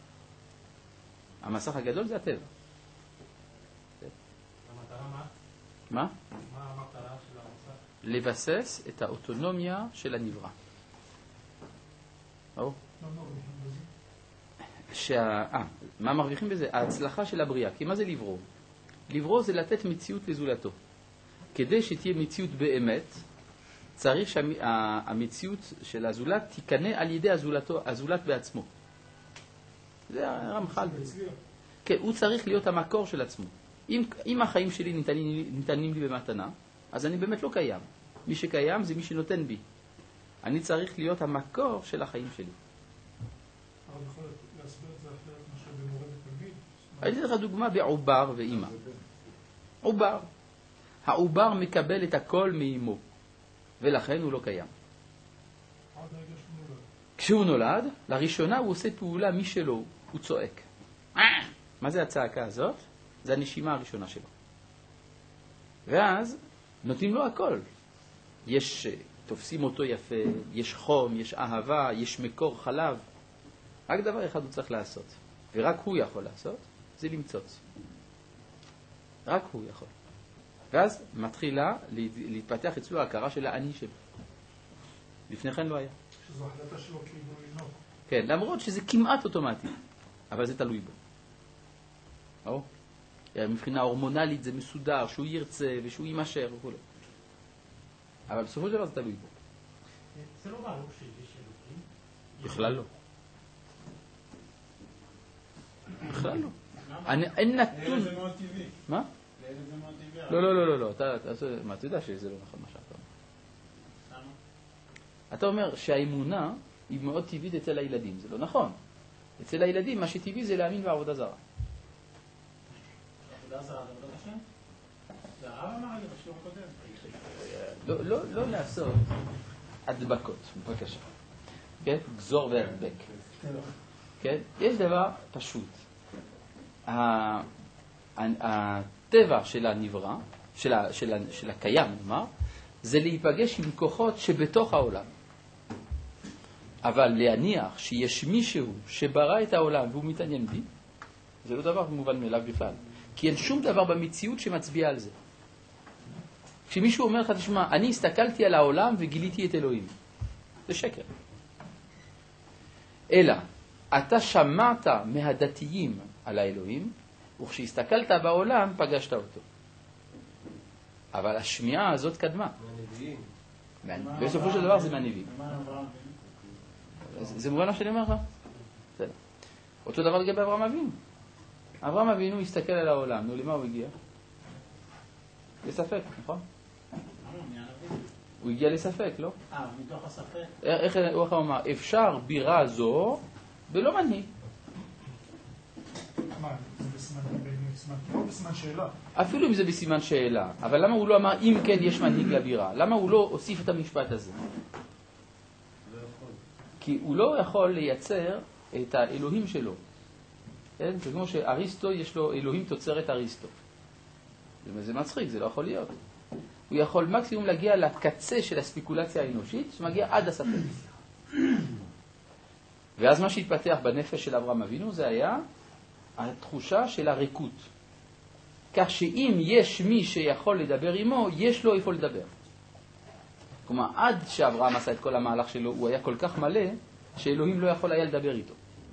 המסך הגדול זה הטבע. המטרה מה? מה? מה המטרה של המסך? לבסס את האוטונומיה של הנברא. או? מה מרוויחים בזה? שה... אה, מה מרוויחים בזה? ההצלחה של הבריאה. כי מה זה לברוא? לברוא זה לתת מציאות לזולתו. כדי שתהיה מציאות באמת, צריך שהמציאות של הזולת תיכנע על ידי הזולתו, הזולת בעצמו. זה הרמח"ל. כן, הוא צריך להיות המקור של עצמו. אם, אם החיים שלי ניתנים, ניתנים לי במתנה, אז אני באמת לא קיים. מי שקיים זה מי שנותן בי. אני צריך להיות המקור של החיים שלי. אבל יכול להסביר את זה אחרת משהו במורה ותלמיד? הייתי לך דוגמה בעובר ואימא. עובר. העובר מקבל את הכל מאימו, ולכן הוא לא קיים. עד רגע שהוא נולד. כשהוא נולד, לראשונה הוא עושה פעולה משלו, הוא צועק. מה זה הצעקה הזאת? זה הנשימה הראשונה שלו. ואז נותנים לו הכל. יש, תופסים אותו יפה, יש חום, יש אהבה, יש מקור חלב. רק דבר אחד הוא צריך לעשות, ורק הוא יכול לעשות, זה למצוץ. רק הוא יכול. ואז מתחילה להתפתח אצלו ההכרה של האני שלו. לפני כן לא היה. שזו החלטה שלו כאילו לנהוג. כן, למרות שזה כמעט אוטומטי, אבל זה תלוי בו. או? מבחינה הורמונלית זה מסודר, שהוא ירצה ושהוא יימשך וכו'. אבל בסופו של דבר זה תלוי בו. זה לא ברור שיש אלוהים? בכלל לא. בכלל לא. אני- אין נתון... לאלה זה מאוד טבעי. מה? לאלה זה מאוד טבעי. לא, לא, לא, לא, לא. אתה, אתה, מה, אתה יודע שזה לא נכון מה שאתה אומר. למה? אתה אומר שהאמונה היא מאוד טבעית אצל הילדים. זה לא נכון. אצל הילדים מה שטבעי זה להאמין בעבודה זרה. עבודה זרה, זה עבודת השם? זה הרב אמר את זה בשיעור הקודם. לא, לא, לא לעשות הדבקות, בבקשה. כן? גזור והדבק. כן? יש דבר פשוט. הטבע של הנברא, של, ה, של, ה, של הקיים, נאמר, זה להיפגש עם כוחות שבתוך העולם. אבל להניח שיש מישהו שברא את העולם והוא מתעניין בי, זה לא דבר מובן מאליו בכלל. כי אין שום דבר במציאות שמצביע על זה. כשמישהו אומר לך, תשמע, אני הסתכלתי על העולם וגיליתי את אלוהים. זה שקר. אלא, אתה שמעת מהדתיים על האלוהים, וכשהסתכלת בעולם פגשת אותו. אבל השמיעה הזאת קדמה. מהנביאים. בסופו של דבר זה מהנביאים. זה מובן מה שאני אומר לך? בסדר. אותו דבר לגבי אברהם אבינו. אברהם אבינו הסתכל על העולם. נו, למה הוא הגיע? לספק, נכון? הוא הגיע לספק, לא? אה, מתוך הספק. איך הוא אמר? אפשר בירה זו בלא מנהיג. מה, זה בסימן או בסימן שאלה? אפילו אם זה בסימן שאלה. אבל למה הוא לא אמר אם כן יש מנהיג לבירה? למה הוא לא הוסיף את המשפט הזה? כי הוא לא יכול לייצר את האלוהים שלו. כן? זה כמו שאריסטו יש לו אלוהים תוצרת אריסטו. זה מצחיק, זה לא יכול להיות. הוא יכול מקסימום להגיע לקצה של הספיקולציה האנושית, שמגיע עד הספק. ואז מה שהתפתח בנפש של אברהם אבינו זה היה התחושה של הריקות. כך שאם יש מי שיכול לדבר עמו, יש לו איפה לדבר. כלומר, עד שאברהם עשה את כל המהלך שלו, הוא היה כל כך מלא, שאלוהים לא יכול היה לדבר איתו.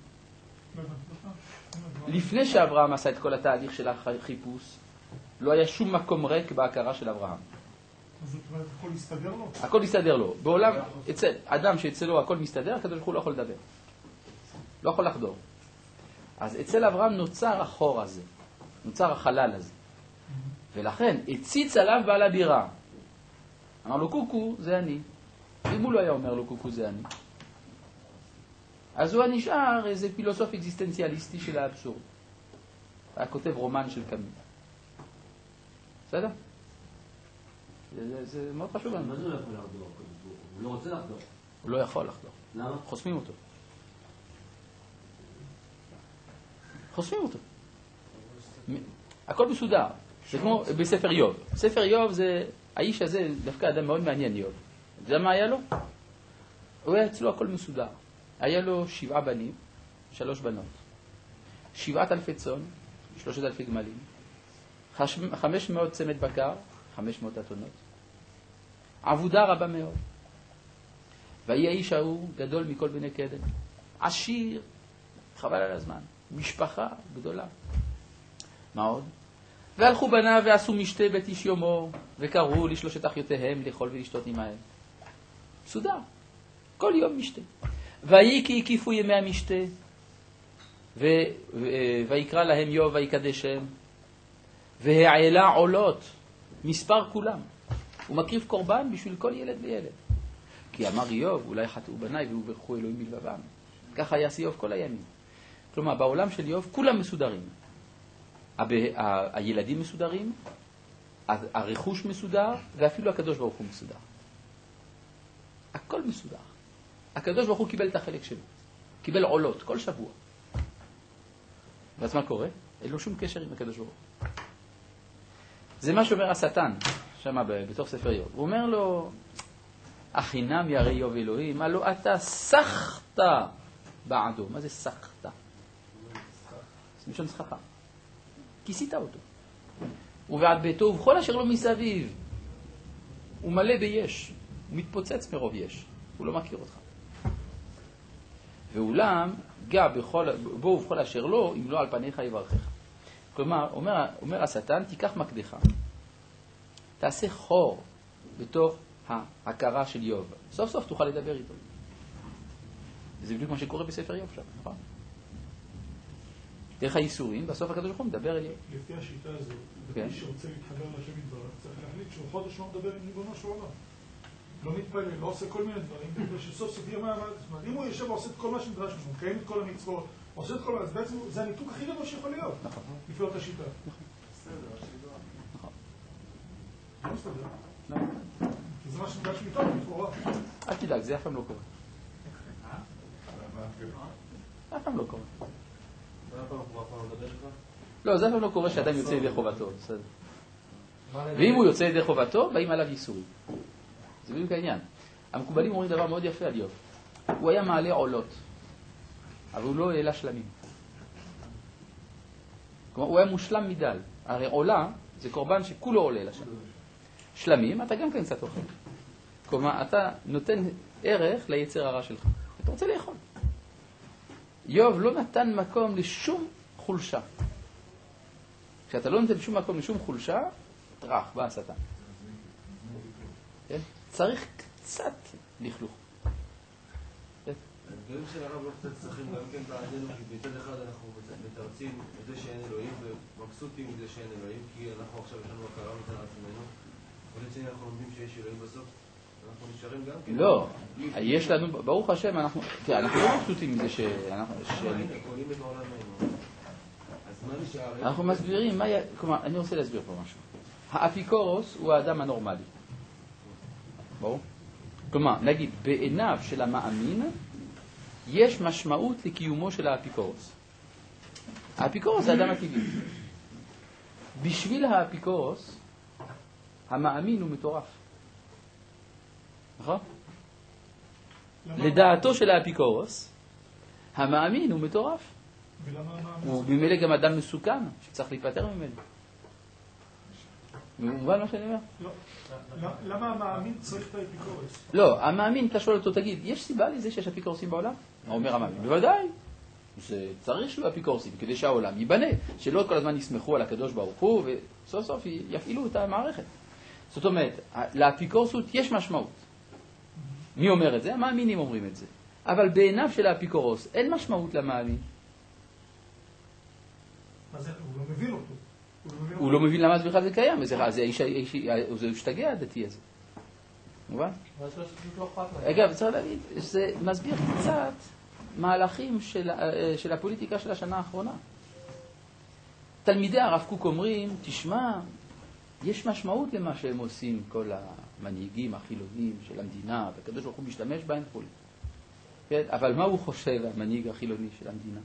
לפני שאברהם עשה את כל התהליך של החיפוש, לא היה שום מקום ריק בהכרה של אברהם. אז זאת אומרת, הכל יסתדר לו? הכל יסתדר לו. בעולם, אצל אדם שאצלו הכל מסתדר, הקדוש ברוך הוא לא יכול לדבר. לא יכול לחדור. אז אצל אברהם נוצר החור הזה, נוצר החלל הזה. ולכן הציץ עליו בעל הבירה. אמר לו, קוקו, זה אני. אם הוא לא היה אומר לו, קוקו, זה אני. אז הוא נשאר איזה פילוסוף אקזיסטנציאליסטי של האבסורד. היה כותב רומן של קאמי. בסדר? זה, זה, זה מאוד חשוב. מה זה לא יכול לחדור? הוא לא רוצה לחדור. הוא לא יכול לחדור. למה? חוסמים אותו. חוסמים אותו. הכל מסודר. זה כמו בספר יוב. ספר יוב זה, האיש הזה דווקא אדם מאוד מעניין יוב. אתה יודע מה היה לו? הוא היה אצלו הכל מסודר. היה לו שבעה בנים, שלוש בנות. שבעת אלפי צאן, שלושת אלפי גמלים. חמש מאות צמד בקר, חמש מאות אתונות. עבודה רבה מאוד. והיא האיש ההוא גדול מכל בני קדם. עשיר, חבל על הזמן. משפחה גדולה. מה עוד? והלכו בניו ועשו משתה בית איש יומו, וקראו לשלושת אחיותיהם לאכול ולשתות עמהם. מסודר. כל יום משתה. ויהי כי הקיפו ימי המשתה, ו... ו... ויקרא להם יוב ויקדשם, והעלה עולות, מספר כולם. הוא מקריב קורבן בשביל כל ילד וילד. כי אמר יוב, אולי חטאו בניי וברכו אלוהים בלבבם. ככה יעשה יוב כל הימים. כלומר, בעולם של יוב כולם מסודרים. ה... ה... הילדים מסודרים, הרכוש מסודר, ואפילו הקדוש ברוך הוא מסודר. הכל מסודר. הקדוש ברוך הוא קיבל את החלק שלו. קיבל עולות כל שבוע. ואז מה קורה? אין לו שום קשר עם הקדוש ברוך הוא. זה מה שאומר השטן, שמה בתוך ספר יוב. הוא אומר לו, החינם ירא יוב אלוהים, הלא אתה סחת בעדו. מה זה סחת? זה משון סחכה. כיסית אותו. ובעד ביתו ובכל אשר לו מסביב. הוא מלא ביש. הוא מתפוצץ מרוב יש. הוא לא מכיר אותך. ואולם, גע בכל, בו ובכל אשר לו, אם לא על פניך יברכך. כלומר, אומר, אומר השטן, תיקח מקדך. תעשה חור בתוך ההכרה של יוב. סוף סוף תוכל לדבר איתו. וזה בדיוק מה שקורה בספר יוב שם, נכון? דרך הייסורים, בסוף הקדוש ברוך הוא מדבר אל יוב. לפי השיטה הזו, כן. מי שרוצה להתחבר להשם יתברך, צריך להחליט שהוא חודש לא מדבר עם ריבונו של עולם. לא מתפלל, לא עושה כל מיני דברים, בגלל שסוף סוף יהיה מה... זאת אומרת, אם הוא יושב ועושה את כל מה שנדרש ממנו, מקיים את כל המצוות, עושה את כל... אז בעצם זה הניתוק הכי גדול שיכול להיות. נכון. לפי אותה שיטה. בסדר, השידור. נכון. לא מסתדר. לא. כי זה מה שנדרש מתוך, לכאורה. אל תדאג, זה אף פעם לא קורה. אף פעם לא קורה. לא, זה אף פעם לא קורה שאדם יוצא ידי חובתו, בסדר. ואם הוא יוצא ידי חובתו, באים עליו ייסורים. זה בדיוק העניין. המקובלים אומרים דבר מאוד יפה על איוב. הוא היה מעלה עולות, אבל הוא לא העלה שלמים. כלומר, הוא היה מושלם מדל. הרי עולה זה קורבן שכולו עולה לשם. שלמים, אתה גם כן קצת אוכל. כלומר, אתה נותן ערך ליצר הרע שלך. אתה רוצה לאכול. איוב לא נתן מקום לשום חולשה. כשאתה לא נותן שום מקום לשום חולשה, טרח, בא השטן. כן? צריך קצת לכלוך. הדברים של הרב לא קצת צריכים גם כן בעדינו, כי בצד אחד אנחנו מתרצים את זה שאין אלוהים ומבסוטים את זה שאין אלוהים, כי אנחנו עכשיו יש לנו הכרה מצד עצמנו, ובצד שני אנחנו לומדים שיש אלוהים בסוף, אנחנו נשארים גם כן. לא, יש לנו, ברוך השם, אנחנו לא מבסוטים מזה שאנחנו... קולים את העולמנו. אנחנו מסבירים, כלומר, אני רוצה להסביר פה משהו. האפיקורוס הוא האדם הנורמלי. ברור? כלומר, נגיד, בעיניו של המאמין, יש משמעות לקיומו של האפיקורוס. האפיקורוס זה האדם הטבעי. בשביל האפיקורוס, המאמין הוא מטורף. נכון? לדעתו של האפיקורוס, המאמין הוא מטורף. הוא במילא גם אדם מסוכן, שצריך להיפטר ממנו. מובן מה שאני אומר? לא. למה המאמין צריך את האפיקורס? לא, המאמין, אתה שואל אותו, תגיד, יש סיבה לזה שיש אפיקורסים בעולם? אומר המאמין, בוודאי. זה צריך שיהיו אפיקורסים, כדי שהעולם ייבנה, שלא כל הזמן יסמכו על הקדוש ברוך הוא, וסוף סוף יפעילו את המערכת. זאת אומרת, לאפיקורסות יש משמעות. מי אומר את זה? המאמינים אומרים את זה. אבל בעיניו של האפיקורוס אין משמעות למאמין. אז הוא לא מבין אותו. הוא לא מבין למה זה בכלל זה קיים, זה השתגע הדתי הזה. מובן? אגב, צריך להגיד, זה מסביר קצת מהלכים של הפוליטיקה של השנה האחרונה. תלמידי הרב קוק אומרים, תשמע, יש משמעות למה שהם עושים כל המנהיגים החילונים של המדינה, והקדוש ברוך הוא משתמש בהם כולי. אבל מה הוא חושב, המנהיג החילוני של המדינה?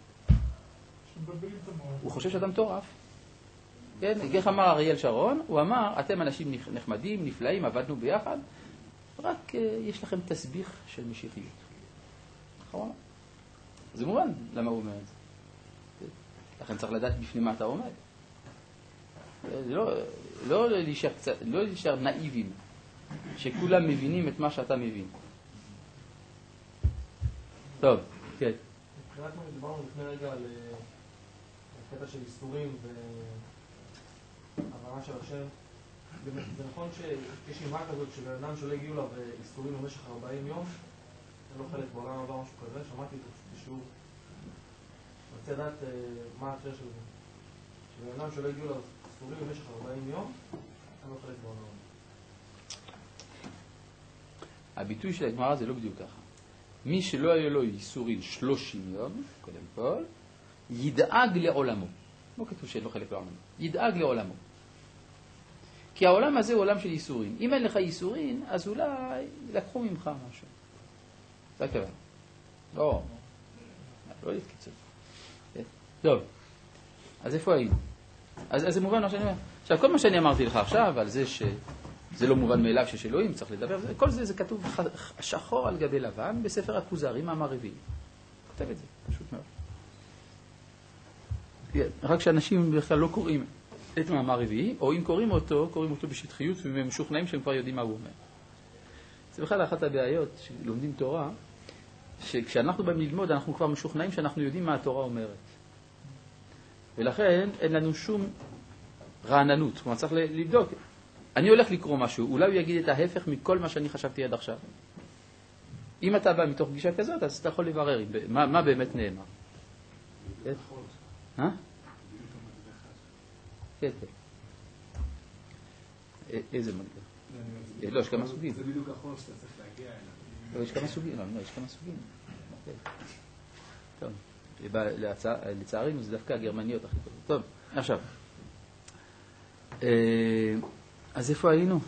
הוא חושב שאתה מטורף. כן, איך אמר אריאל שרון? הוא אמר, אתם אנשים נחמדים, נפלאים, עבדנו ביחד, רק יש לכם תסביך של משיחיות. נכון? זה מובן למה הוא אומר את זה. לכן צריך לדעת בפני מה אתה עומד. לא, לא להישאר קצת, לא להישאר נאיבים, שכולם מבינים את מה שאתה מבין. טוב, כן. מבחינת מה דיברנו לפני רגע על קטע של איסורים והבנה של השם, זה נכון שיש אימה כזאת שבן אדם שלא הגיעו לה ואיסורים במשך ארבעים יום, אין לו חלק בעולם הבא משהו כזה, שמעתי את זה בשיעור. רציתי לדעת מה ההקשר של זה. שבן אדם שלא הגיעו לה איסורים במשך ארבעים יום, אין לו חלק בעולם הבא. הביטוי של הגמרא זה לא בדיוק ככה. מי שלא היה לו איסורים שלושים יום, קודם כל, ידאג לעולמו. לא כתוב שאין לו חלק לעולמו. ידאג לעולמו. כי העולם הזה הוא עולם של איסורים. אם אין לך איסורים, אז אולי לקחו ממך משהו. זה הכוונה. לא, לא להתקיצור. טוב, אז איפה היינו? אז, אז זה מובן מה שאני אומר. עכשיו, כל מה שאני אמרתי לך עכשיו, על זה שזה לא מובן מאליו שיש אלוהים, צריך לדבר, כל זה זה כתוב שחור על גבי לבן בספר הכוזרי, מאמר רביעי. כותב את זה, פשוט מאוד. רק שאנשים בכלל לא קוראים את מאמר רביעי, או אם קוראים אותו, קוראים אותו בשטחיות, והם משוכנעים שהם כבר יודעים מה הוא אומר. זה בכלל אחת הבעיות שלומדים תורה, שכשאנחנו באים ללמוד, אנחנו כבר משוכנעים שאנחנו יודעים מה התורה אומרת. ולכן אין לנו שום רעננות. כלומר, צריך לבדוק. אני הולך לקרוא משהו, אולי הוא יגיד את ההפך מכל מה שאני חשבתי עד עכשיו. אם אתה בא מתוך גישה כזאת, אז אתה יכול לברר מה, מה באמת נאמר. כן? אה? כן, כן. איזה מגדל? לא, יש כמה סוגים. זה בדיוק החור שאתה צריך להגיע אליו. לא, יש כמה סוגים, לא, יש כמה סוגים. טוב, לצערנו זה דווקא הגרמניות הכי טובות. טוב, עכשיו. אז איפה היינו?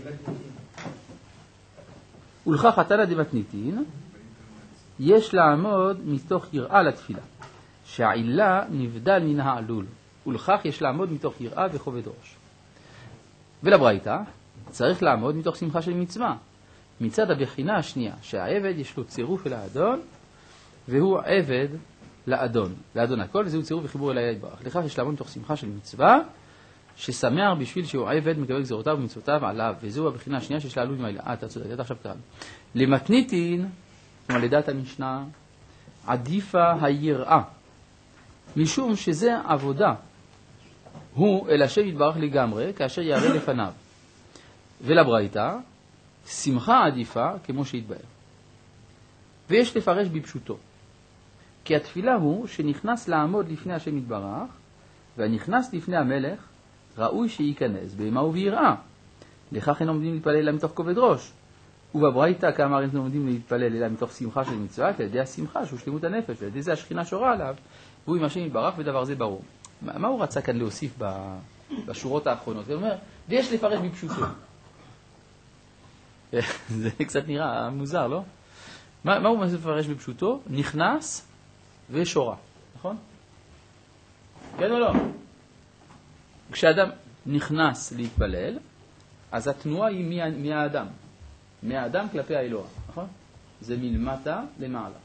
ולכך התנא דמתניתין, יש לעמוד מתוך יראה לתפילה, שהעילה נבדל מן העלול, ולכך יש לעמוד מתוך יראה וכובד ראש. ולברייתא, צריך לעמוד מתוך שמחה של מצווה, מצד הבחינה השנייה, שהעבד יש לו צירוף אל האדון, והוא עבד לאדון, לאדון הכל, וזהו צירוף וחיבור אל יתברך. לכך יש לעמוד מתוך שמחה של מצווה, ששמח בשביל שהוא עבד מקבל גזירותיו ומצוותיו עליו, וזהו הבחינה השנייה שיש לעלול מהעילה. אה, אתה צודק, אתה עכשיו קראנו. למתניתין, כלומר לדעת המשנה, עדיפה היראה, משום שזה עבודה, הוא אל השם יתברך לגמרי, כאשר יערה לפניו. ולברייתא, שמחה עדיפה כמו שהתבאר. ויש לפרש בפשוטו, כי התפילה הוא שנכנס לעמוד לפני השם יתברך, והנכנס לפני המלך, ראוי שייכנס באימה וביראה. לכך אין עומדים להתפלל אלא מתוך כובד ראש. ובברייתא כאמר אין עומדים להתפלל אלא מתוך שמחה של מצווה, על ידי השמחה שהוא שלמות הנפש, ועל ידי זה השכינה שורה עליו, והוא עם השם יתברך, ודבר זה ברור. מה הוא רצה כאן להוסיף בשורות האחרונות? הוא אומר, ויש לפרש בפשוטו. זה קצת נראה מוזר, לא? מה, מה הוא מפרש בפשוטו? נכנס ושורה, נכון? כן או לא? כשאדם נכנס להתפלל, אז התנועה היא מהאדם. מהאדם כלפי האלוה, נכון? זה מלמטה למעלה.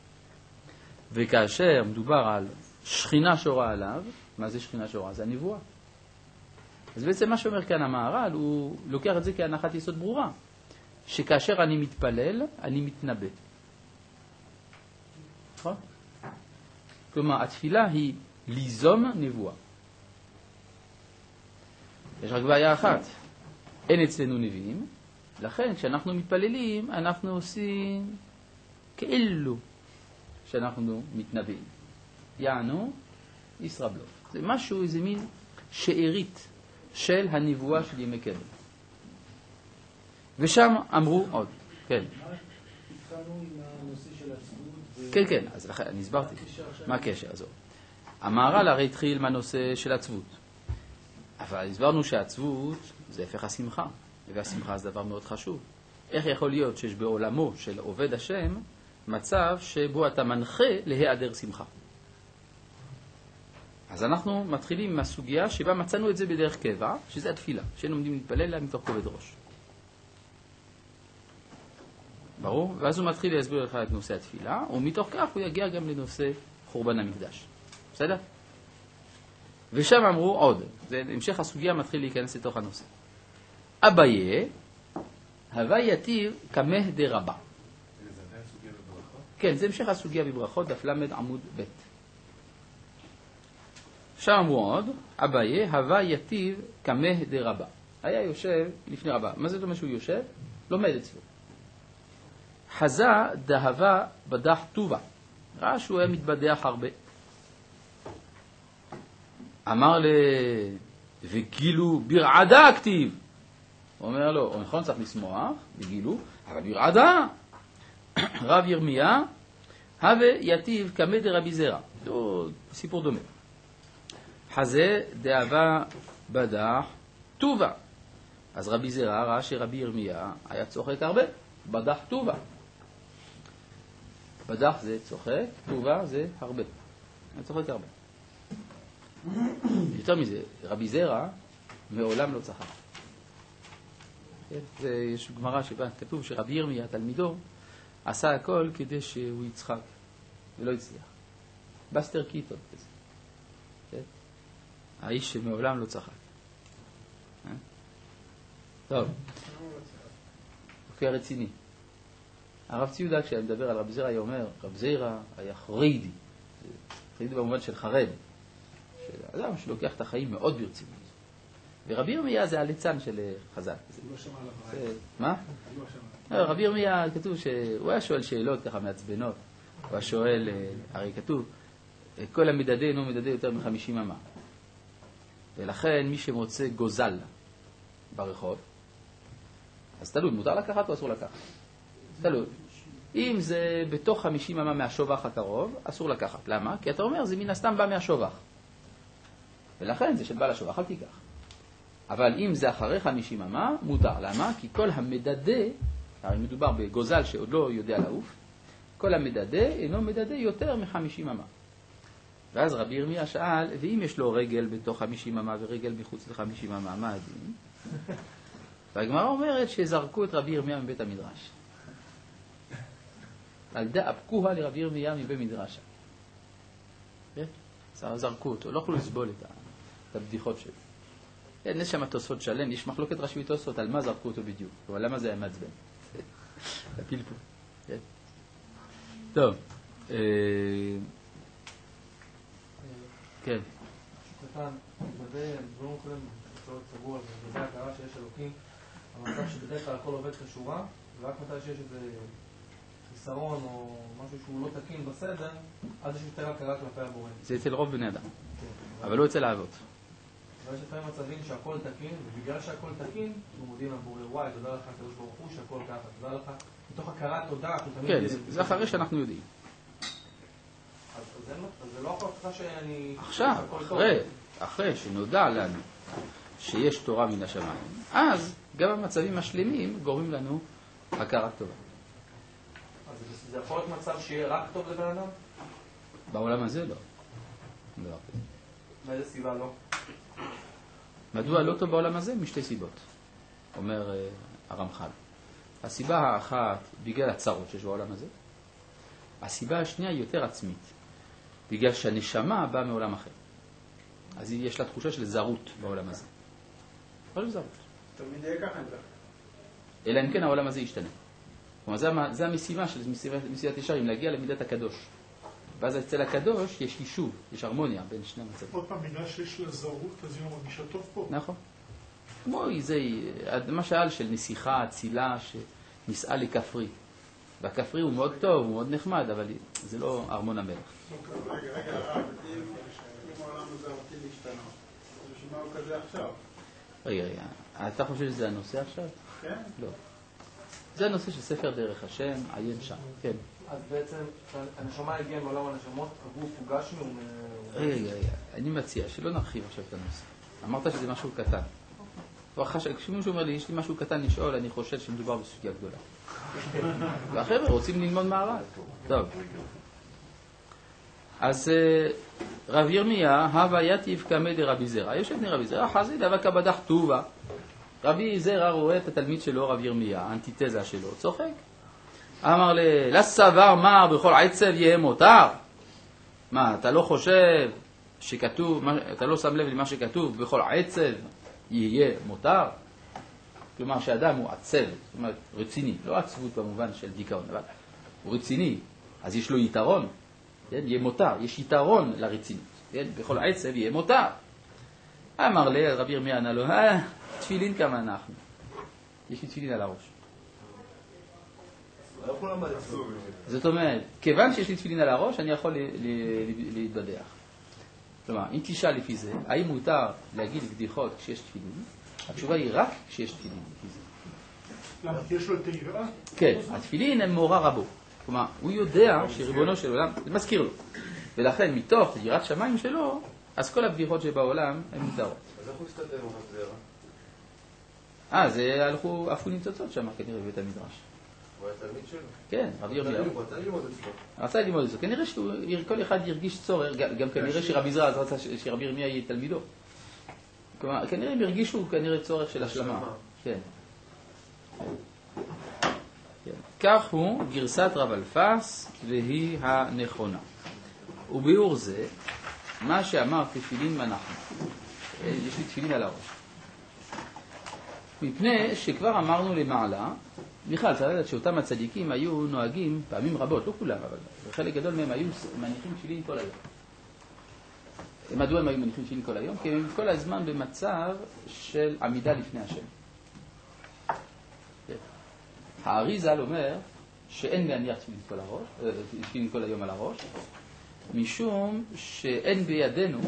וכאשר מדובר על שכינה שורה עליו, מה זה שכינה שורה? זה הנבואה. אז בעצם מה שאומר כאן המהר"ל, הוא לוקח את זה כהנחת יסוד ברורה. שכאשר אני מתפלל, אני מתנבא. נכון? כלומר, התפילה היא ליזום נבואה. יש רק בעיה אחת. אין אצלנו נביאים, לכן כשאנחנו מתפללים, אנחנו עושים כאילו שאנחנו מתנבאים. יענו, ישראבלוף. זה משהו, איזה מין שארית של הנבואה של ימי קדם. ושם אמרו עוד, כן. התחלנו עם הנושא של עצבות. כן, כן, אז לכן, אני הסברתי. מה הקשר הזו? המהר"ל הרי התחיל מהנושא של עצבות. אבל הסברנו שהעצבות זה הפך השמחה, והשמחה זה דבר מאוד חשוב. איך יכול להיות שיש בעולמו של עובד השם מצב שבו אתה מנחה להיעדר שמחה? אז אנחנו מתחילים מהסוגיה שבה מצאנו את זה בדרך קבע, שזה התפילה, שאין עומדים להתפלל לה מתוך כובד ראש. ברור? ואז הוא מתחיל להסביר לך את נושא התפילה, ומתוך כך הוא יגיע גם לנושא חורבן המקדש. בסדר? ושם אמרו עוד, זה המשך הסוגיה מתחיל להיכנס לתוך הנושא. אביי, הווה יתיב כמeh דרבה. זה עדיין סוגיה בברכות? כן, זה המשך הסוגיה בברכות, דף למד עמוד ב'. שם אמרו עוד, אביי, הווה יתיב כמeh דרבה. היה יושב לפני רבה. מה זה אומר שהוא יושב? לומד אצלו. חזה דהבה בדח טובה. ראה שהוא היה מתבדח הרבה. אמר ל... וגילו ברעדה הכתיב. הוא אומר לו, או נכון צריך לשמוח, וגילו, אבל ברעדה. רב ירמיה, הווה יתיב כמeh דרבי זרע. זה סיפור דומה. חזה דהבה בדח טובה. אז רבי זרע ראה שרבי ירמיה היה צוחק הרבה. בדח טובה. בדח זה צוחק, טובה זה הרבה. היה צוחק הרבה. יותר מזה, רבי זרע מעולם לא צחק. זה, יש גמרא שבה כתוב שרבי ירמיה, תלמידו, עשה הכל כדי שהוא יצחק, ולא הצליח. בסטר קיטון כזה. האיש שמעולם לא צחק. טוב. אוקיי, רציני. הרב ציודה, כשהיה מדבר על רב זרע, היה אומר, רב זרע היה חרדי. חרדי במובן של חרד. של אדם שלוקח את החיים מאוד ברצינות. ורבי ירמיה זה הליצן של חז"ל. הוא לא שמע עליו. מה? רבי ירמיה, כתוב שהוא היה שואל שאלות ככה מעצבנות. הוא היה שואל, הרי כתוב, כל המדדה אינו מדדה יותר מחמישים אמה. ולכן מי שמוצא גוזל ברחוב, אז תלוי, מותר לקחת או אסור לקחת? תלוי. אם זה בתוך חמישים אמה מהשובח הקרוב, אסור לקחת. למה? כי אתה אומר, זה מן הסתם בא מהשובח. ולכן זה של בעל השובח, אל תיקח. אבל אם זה אחרי חמישים אמה, מותר. למה? כי כל המדדה, הרי מדובר בגוזל שעוד לא יודע לעוף, כל המדדה אינו מדדה יותר מ-חמישים אמה. ואז רבי ירמיה שאל, ואם יש לו רגל בתוך חמישים אמה ורגל מחוץ ל-חמישים אמה, מה הדין? והגמרא אומרת שזרקו את רבי ירמיה מבית המדרש. על דה אפקוה לרבי ירמיה מבית מדרשה. זרקו אותו, לא יכולו לסבול את הבדיחות שלו. יש שם תוספות שלם, יש מחלוקת רש"י ותוספות על מה זרקו אותו בדיוק, אבל למה זה היה מעצבן? הפלפול. טוב. כן. קטן, לגבי דברים קודם, בצורת סגור, לגבי הכרה שיש אלוקים, המצב שבדרך כלל הכל עובד כשורה, ורק מתי שיש איזה חיסרון או משהו שהוא לא תקין בסדר, אז יש יותר הכרה כלפי הבורא. זה אצל רוב בני אדם, אבל לא אצל האבות. ויש לפעמים מצבים שהכל תקין, ובגלל שהכל תקין, אנחנו מודיעים לבורא, וואי, תודה לך, הקדוש ברוך הוא, שהכל ככה, תודה לך. מתוך הכרת תודה, אנחנו תמיד... כן, זה אחרי שאנחנו יודעים. אז זה לא הוכחה שאני... עכשיו, אחרי, אחרי שנודע לנו שיש תורה מן השמיים, אז גם המצבים השלמים גורמים לנו הכרת טובה. אז זה יכול להיות מצב שיהיה רק טוב לבן אדם? בעולם הזה לא. לא. מאיזה סיבה לא? מדוע לא טוב בעולם הזה? משתי סיבות, אומר uh, הרמח"ל. הסיבה האחת, בגלל הצרות שיש בעולם הזה. הסיבה השנייה היא יותר עצמית, בגלל שהנשמה באה מעולם אחר. אז יש לה תחושה של זרות בעולם הזה. לא של זרות. תמיד יהיה ככה אין ככה. אלא אם כן העולם הזה ישתנה. כלומר, זה, זה המשימה של מסיעת ישרים, להגיע למידת הקדוש. ואז אצל הקדוש יש יישוב, יש הרמוניה בין שני המצבים. עוד פעם, בגלל שיש לה זרות, אז היא לא מרגישה טוב פה. נכון. כמו זה, למשל של נסיכה, אצילה, שנישאה לכפרי. והכפרי הוא מאוד טוב, הוא מאוד נחמד, אבל זה לא ארמון המלך. רגע, רגע, הרב, אם העולם הזה רוצים להשתנות, אז בשביל מה הוא כזה עכשיו? רגע, רגע, אתה חושב שזה הנושא עכשיו? כן? לא. זה הנושא של ספר דרך השם, עיין שם. כן. אז בעצם, הנשמה הגיעה מעולם הנשמות, הגוף הוא גשמי, הוא... רגע, רגע, רגע, אני מציע שלא נרחיב עכשיו את הנושא. אמרת שזה משהו קטן. כשמישהו אומר לי, יש לי משהו קטן לשאול, אני חושב שמדובר בסוגיה גדולה. והחבר'ה רוצים ללמוד מהר"ל. טוב. אז רב ירמיה, הווה יתיב קמא דרבי זרע. יושב בני רבי זרע, חזי דבא קבדח טובה. רבי זרע רואה את התלמיד שלו, רב ירמיה, האנטיתזה שלו, צוחק. אמר לי, לסבר מר בכל עצב יהיה מותר? מה, אתה לא חושב שכתוב, אתה לא שם לב למה שכתוב, בכל עצב יהיה מותר? כלומר שאדם הוא עצב, זאת אומרת רציני, לא עצבות במובן של דיכאון, אבל הוא רציני, אז יש לו יתרון, כן? יהיה מותר, יש יתרון לרצינות, כן? בכל עצב יהיה מותר. אמר לי, רבי ירמיה ענה לו, אה, תפילין כמה אנחנו, יש לי תפילין על הראש. זאת אומרת, כיוון שיש לי תפילין על הראש, אני יכול להתבדח. כלומר, אם תשאל לפי זה, האם מותר להגיד בדיחות כשיש תפילין? התשובה היא רק כשיש תפילין. למה? כי יש לו את היראה? כן, התפילין הם מאורע רבו. כלומר, הוא יודע שריבונו של עולם, זה מזכיר לו. ולכן, מתוך יראת שמיים שלו, אז כל הבדיחות שבעולם הן מותרות. אז איך הוא הסתדר עם הזרע? אה, זה הלכו, עפו ניצוצות שם כנראה בבית המדרש. הוא היה תלמיד שלו? כן, רבי ירמיה. הוא רצה ללמוד אצלו. רצה ללמוד אצלו. כנראה שכל אחד ירגיש צורך, גם כנראה שרבי זרע אז רצה שרבי ירמיה יהיה תלמידו. כלומר, כנראה הם הרגישו כנראה צורך של השלמה. כן. כך הוא גרסת רב אלפס, והיא הנכונה. וביאור זה, מה שאמר תפילין מנחנו. יש לי תפילין על הראש. מפני שכבר אמרנו למעלה, בכלל, צריך לדעת שאותם הצדיקים היו נוהגים פעמים רבות, לא כולם, אבל חלק גדול מהם היו מניחים תפילין כל היום. מדוע הם היו מניחים תפילין כל היום? כי הם כל הזמן במצב של עמידה לפני השם. האריז"ל אומר שאין להניח תפילין כל הראש, תפילין כל היום על הראש, משום שאין בידינו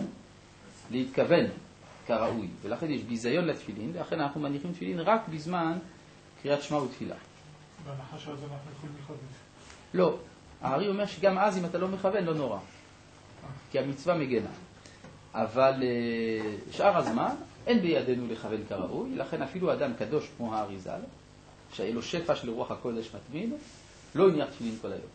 להתכוון כראוי, ולכן יש ביזיון לתפילין, ולכן אנחנו מניחים תפילין רק בזמן קריאת שמע ותפילה. בהנחה שאז אנחנו יכולים לכוון. לא, הארי אומר שגם אז אם אתה לא מכוון לא נורא, כי המצווה מגנה. אבל שאר הזמן אין בידינו לכוון כראוי, לכן אפילו אדם קדוש כמו הארי ז"ל, שהיה לו שפע של רוח הקודש מתמיד, לא הניח תפילין כל היום.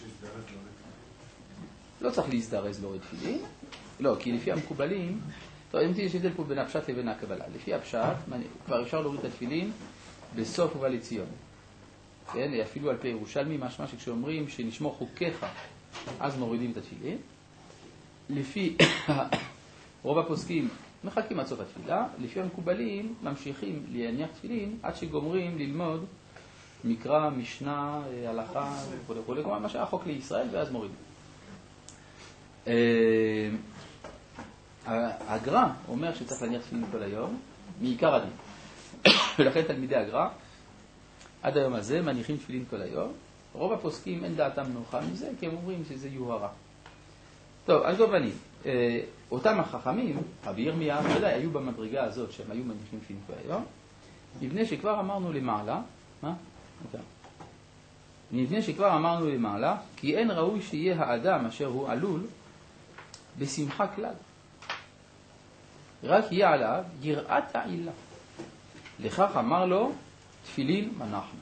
לא צריך להזדרז להוריד תפילין, לא, כי לפי המקובלים, טוב, אם יש הבדל פה בין הפשט לבין הקבלה. לפי הפשט, כבר אפשר להוריד את התפילין בסוף ובא לציון. כן, אפילו על פי ירושלמי, משמע שכשאומרים שנשמור חוקיך, אז מורידים את התפילין. לפי רוב הפוסקים מחכים עד סוף התפילה, לפי המקובלים ממשיכים להניח תפילין עד שגומרים ללמוד מקרא, משנה, הלכה וכו' וכו', כלומר מה שהחוק לישראל, ואז מורידים. הגר"א אומר שצריך להניח תפילין כל היום, מעיקר הדין. ולכן תלמידי הגר"א עד היום הזה מניחים תפילין כל היום. רוב הפוסקים אין דעתם נוחה מזה, כי הם אומרים שזה יוהרה. טוב, אז לא בנים. אותם החכמים, רבי ירמיה, ודאי, היו במדרגה הזאת שהם היו מניחים תפילין כל היום. נבנה שכבר אמרנו למעלה, מה? אותם. נבנה שכבר אמרנו למעלה, כי אין ראוי שיהיה האדם אשר הוא עלול בשמחה כלל. רק יהיה עליו יראת העילה. לכך אמר לו, תפילין מנחנו.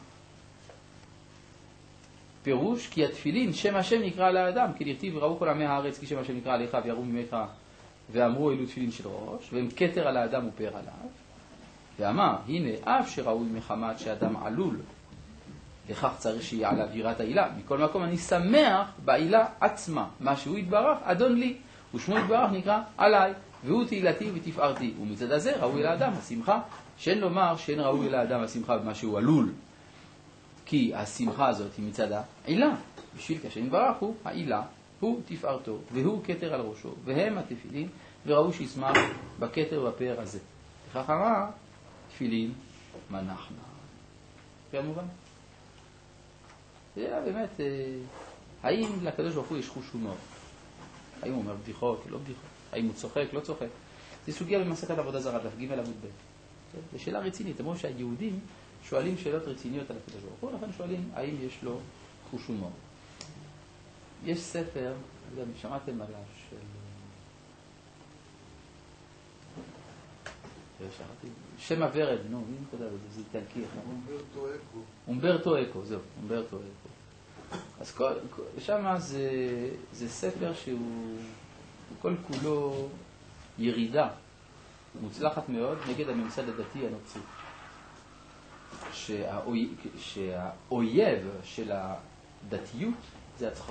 פירוש, כי התפילין, שם השם נקרא לאדם, כי דכתיב וראו כל עמי הארץ, כי שם השם נקרא עליך ויראו ממך, ואמרו אלו תפילין של ראש, והם כתר על האדם ופר עליו. ואמר, הנה, אף שראוי מחמת שאדם עלול, לכך צריך שיהיה עליו יראת העילה. מכל מקום אני שמח בעילה עצמה. מה שהוא יתברך, אדון לי. ושמו יתברך נקרא עליי, והוא תהילתי ותפארתי. ומצד הזה ראוי לאדם השמחה, שאין לומר שאין ראוי לאדם השמחה במה שהוא עלול. כי השמחה הזאת היא מצד העילה. בשביל כשאין יתברך הוא העילה, הוא תפארתו, והוא כתר על ראשו, והם התפילין, וראו שישמח בכתר ובפאר הזה. לכך אמר, תפילין מנחנו. כמובן. זה באמת, האם לקדוש ברוך הוא יש חוש הומור? האם הוא אומר בדיחות, לא בדיחות? האם הוא צוחק, לא צוחק? זה סוגיה במסכת עבודה זרה, דף ג' עמוד ב'. זו שאלה רצינית. אמרו שהיהודים שואלים שאלות רציניות על הקדוש ברוך הוא, לכן שואלים האם יש לו חוש הומור. יש ספר, גם שמעתם עליו, של... שם הוורד, נו, מי נקודה לזה? זה איטלקי. אומברטו אקו. אומברטו אקו, זהו, אומברטו אקו. אז כל, שם זה, זה ספר שהוא כל כולו ירידה מוצלחת מאוד נגד הממסד הדתי הנוצרי. שהאוי, שהאויב של הדתיות זה הצחוק.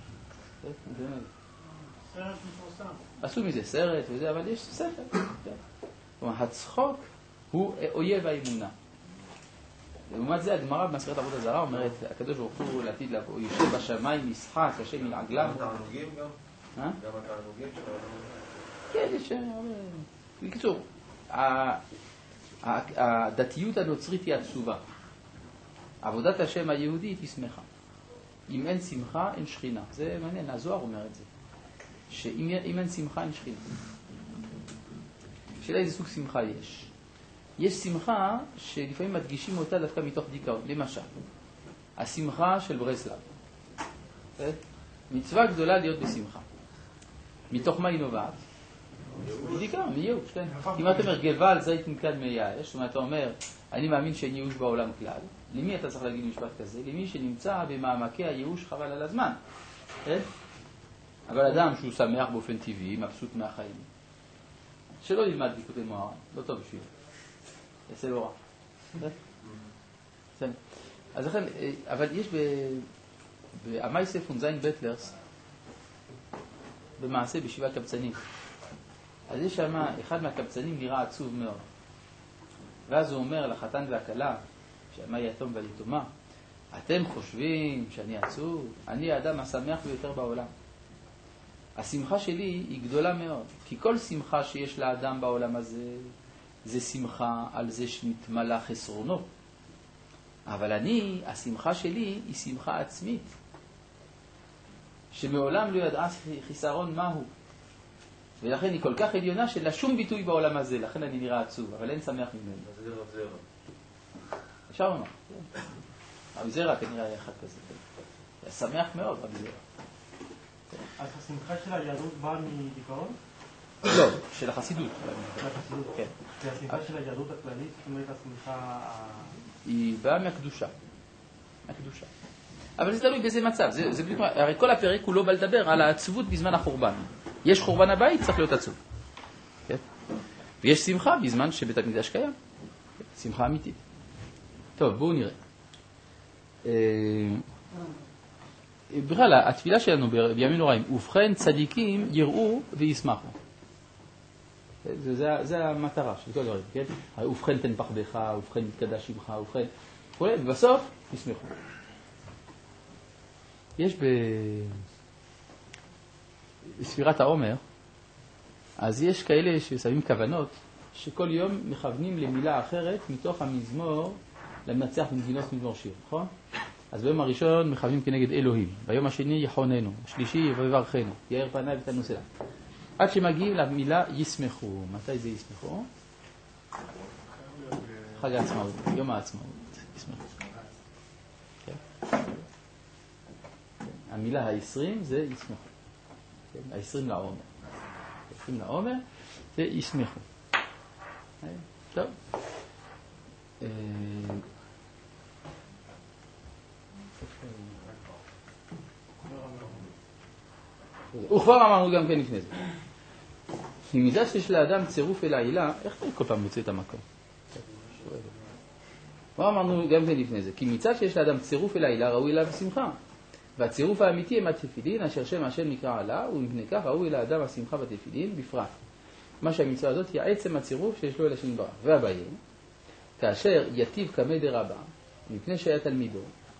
סרט מפורסם. עשו מזה סרט וזה, אבל יש ספר. כלומר, הצחוק הוא אויב האמונה. לעומת זה, הגמרא במסכת עבודה זרה אומרת, הקדוש ברוך הוא לעתיד לבוא, הוא יושב בשמיים, משחק, השם מלעגלם. גם התענוגים גם? אה? גם התענוגים שלו? כן, יש... בקיצור, הדתיות הנוצרית היא עצובה. עבודת השם היהודית היא שמחה. אם אין שמחה, אין שכינה. זה מעניין, הזוהר אומר את זה. שאם אין שמחה, אין שכינה. שאלה איזה סוג שמחה יש. יש שמחה שלפעמים מדגישים אותה דווקא מתוך דיכאון. למשל, השמחה של ברסלב. מצווה גדולה להיות בשמחה. מתוך מה היא נובעת? דיכאון, מייאוש, כן. אם אתה אומר גבל זית נקד מייאש, זאת אומרת, אתה אומר, אני מאמין שאין ייאוש בעולם כלל. למי אתה צריך להגיד משפט כזה? למי שנמצא במעמקי הייאוש חבל על הזמן. אבל אדם שהוא שמח באופן טבעי, מבסוט מהחיים. שלא ילמד ביקוטי מוהר"ן, לא טוב בשביל. יעשה לא רע. אז לכן, אבל יש במייסה פונזיין בטלרס, במעשה בשבעה קבצנים. אז יש שם, אחד מהקבצנים נראה עצוב מאוד. ואז הוא אומר לחתן והכלה, שמה יתום והיתומה, אתם חושבים שאני עצוב? אני האדם השמח ביותר בעולם. השמחה שלי היא גדולה מאוד, כי כל שמחה שיש לאדם בעולם הזה, זה שמחה על זה שנתמלא חסרונו. אבל אני, השמחה שלי היא שמחה עצמית, שמעולם לא ידעה חיסרון מהו. ולכן היא כל כך עליונה שאין שום ביטוי בעולם הזה, לכן אני נראה עצוב, אבל אין שמח ממנו. אפשר לומר. רבי זרע כנראה היה אחד כזה. היה שמח מאוד, רבי זרע. אז השמחה של היהדות באה מדיכאון? לא, של החסידות. של החסידות? כן. והשמחה של היהדות הכללית, זאת אומרת השמחה... היא באה מהקדושה. מהקדושה. אבל זה תלוי באיזה מצב. זה, זה בדיוק, הרי כל הפרק הוא לא בא לדבר על העצבות בזמן החורבן. יש חורבן הבית, צריך להיות עצוב. כן? ויש שמחה בזמן שבית המקדש קיים. שמחה אמיתית. טוב, בואו נראה. בכלל, התפילה שלנו בימים נוראים, ובכן צדיקים יראו וישמחו. זה, זה, זה המטרה של כל דברים, כן? ובכן תנפח בך, ובכן יתקדש שמך, ובכן... ובסוף, ישמחו. יש בספירת העומר, אז יש כאלה ששמים כוונות, שכל יום מכוונים למילה אחרת מתוך המזמור למנצח במגינות מזמור שיר, נכון? אז ביום הראשון מכוונים כנגד אלוהים, ביום השני יחוננו, בשלישי יברכנו, יאר פניי ותנוס אליו. עד שמגיעים למילה ישמחו. מתי זה ישמחו? חג העצמאות, יום העצמאות, ישמחו. כן? המילה העשרים זה ישמחו. כן? העשרים לעומר. העשרים לעומר זה ישמחו. טוב. וכבר אמרנו גם כן לפני זה. כי מידה שיש לאדם צירוף אל העילה, איך אתה כל פעם מוצא את המקום? כבר אמרנו גם כן לפני זה. כי מצד שיש לאדם צירוף אל העילה, ראוי אליו בשמחה. והצירוף האמיתי הם התפילין, אשר שם השם נקרא עלה, ומפני כך ראוי לאדם השמחה בתפילין בפרט. מה שהמצווה הזאת היא עצם הצירוף שיש לו אל השם ברוך. והבאים, כאשר יטיב כמי דרבה, מפני שהיה תלמידו,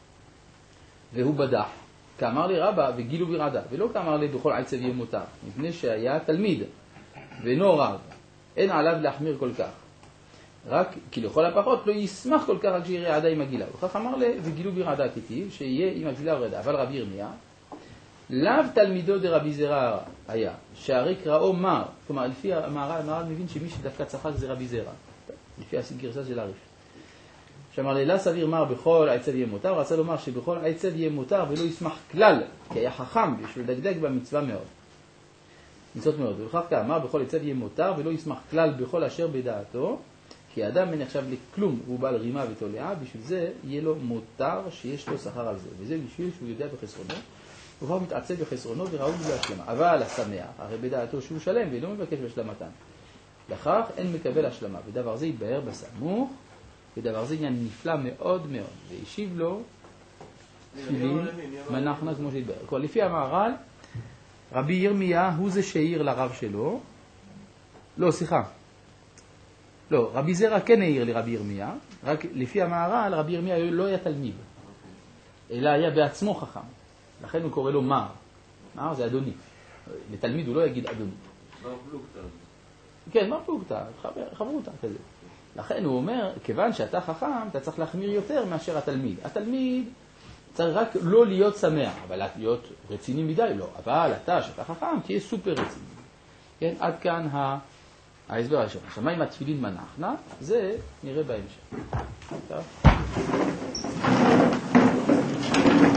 והוא בדח, כאמר לי רבה וגילו ברעדה, ולא כאמר לי בכל עצב יהיה מותר, מפני שהיה תלמיד, ואינו רב, אין עליו להחמיר כל כך. רק כי לכל הפחות לא ישמח כל כך רק שיראה עדה עם הגילה. וכך אמר לי וגילו ברעדה כתיב, שיהיה עם הגילה ורדה. אבל רבי ירמיה, לאו תלמידו דרבי זרע היה, שהרי קראו מר, כלומר לפי המהר"ל, המהר"ל מבין שמי שדווקא צחק זה רבי זרע, לפי הגרסה של הריף. שאמר לי, לא סביר מר בכל העצב יהיה מותר, רצה לומר שבכל העצב יהיה מותר ולא ישמח כלל, כי היה חכם בשביל לדקדק במצווה מאוד. מצוות מאוד. וכך כאמר, בכל עצב יהיה מותר ולא ישמח כלל בכל אשר בדעתו, כי האדם אין נחשב לכלום והוא בעל רימה ותולעה, בשביל זה יהיה לו מותר שיש לו שכר על זה. וזה בשביל שהוא יודע בחסרונו, הוא כבר מתעצב בחסרונו וראוי להשלמה. אבל השמח, הרי בדעתו שהוא שלם ולא מבקש בהשלמתן. לכך אין מקבל השלמה, ודבר זה יתבהר בסמוך, ודבר זה עניין נפלא מאוד מאוד. והשיב לו תפילין מנחנה כמו שהתבהר. כלומר, לפי המהר"ל, רבי ירמיה הוא זה שהעיר לרב שלו. לא, סליחה. לא, רבי זרע כן העיר לרבי ירמיה, רק לפי המהר"ל, רבי ירמיה לא היה תלמיד, אלא היה בעצמו חכם. לכן הוא קורא לו מר. מר זה אדוני. לתלמיד הוא לא יגיד אדוני. מר פלוגתא. כן, מר פלוגתא, חברותא כזה. לכן הוא אומר, כיוון שאתה חכם, אתה צריך להחמיר יותר מאשר התלמיד. התלמיד צריך רק לא להיות שמח, אבל להיות רציני מדי, לא. אבל אתה, שאתה חכם, תהיה סופר רציני. כן, עד כאן ההסבר הראשון. עכשיו, מה עם התפילין מנחנה? זה נראה בהמשך. טוב.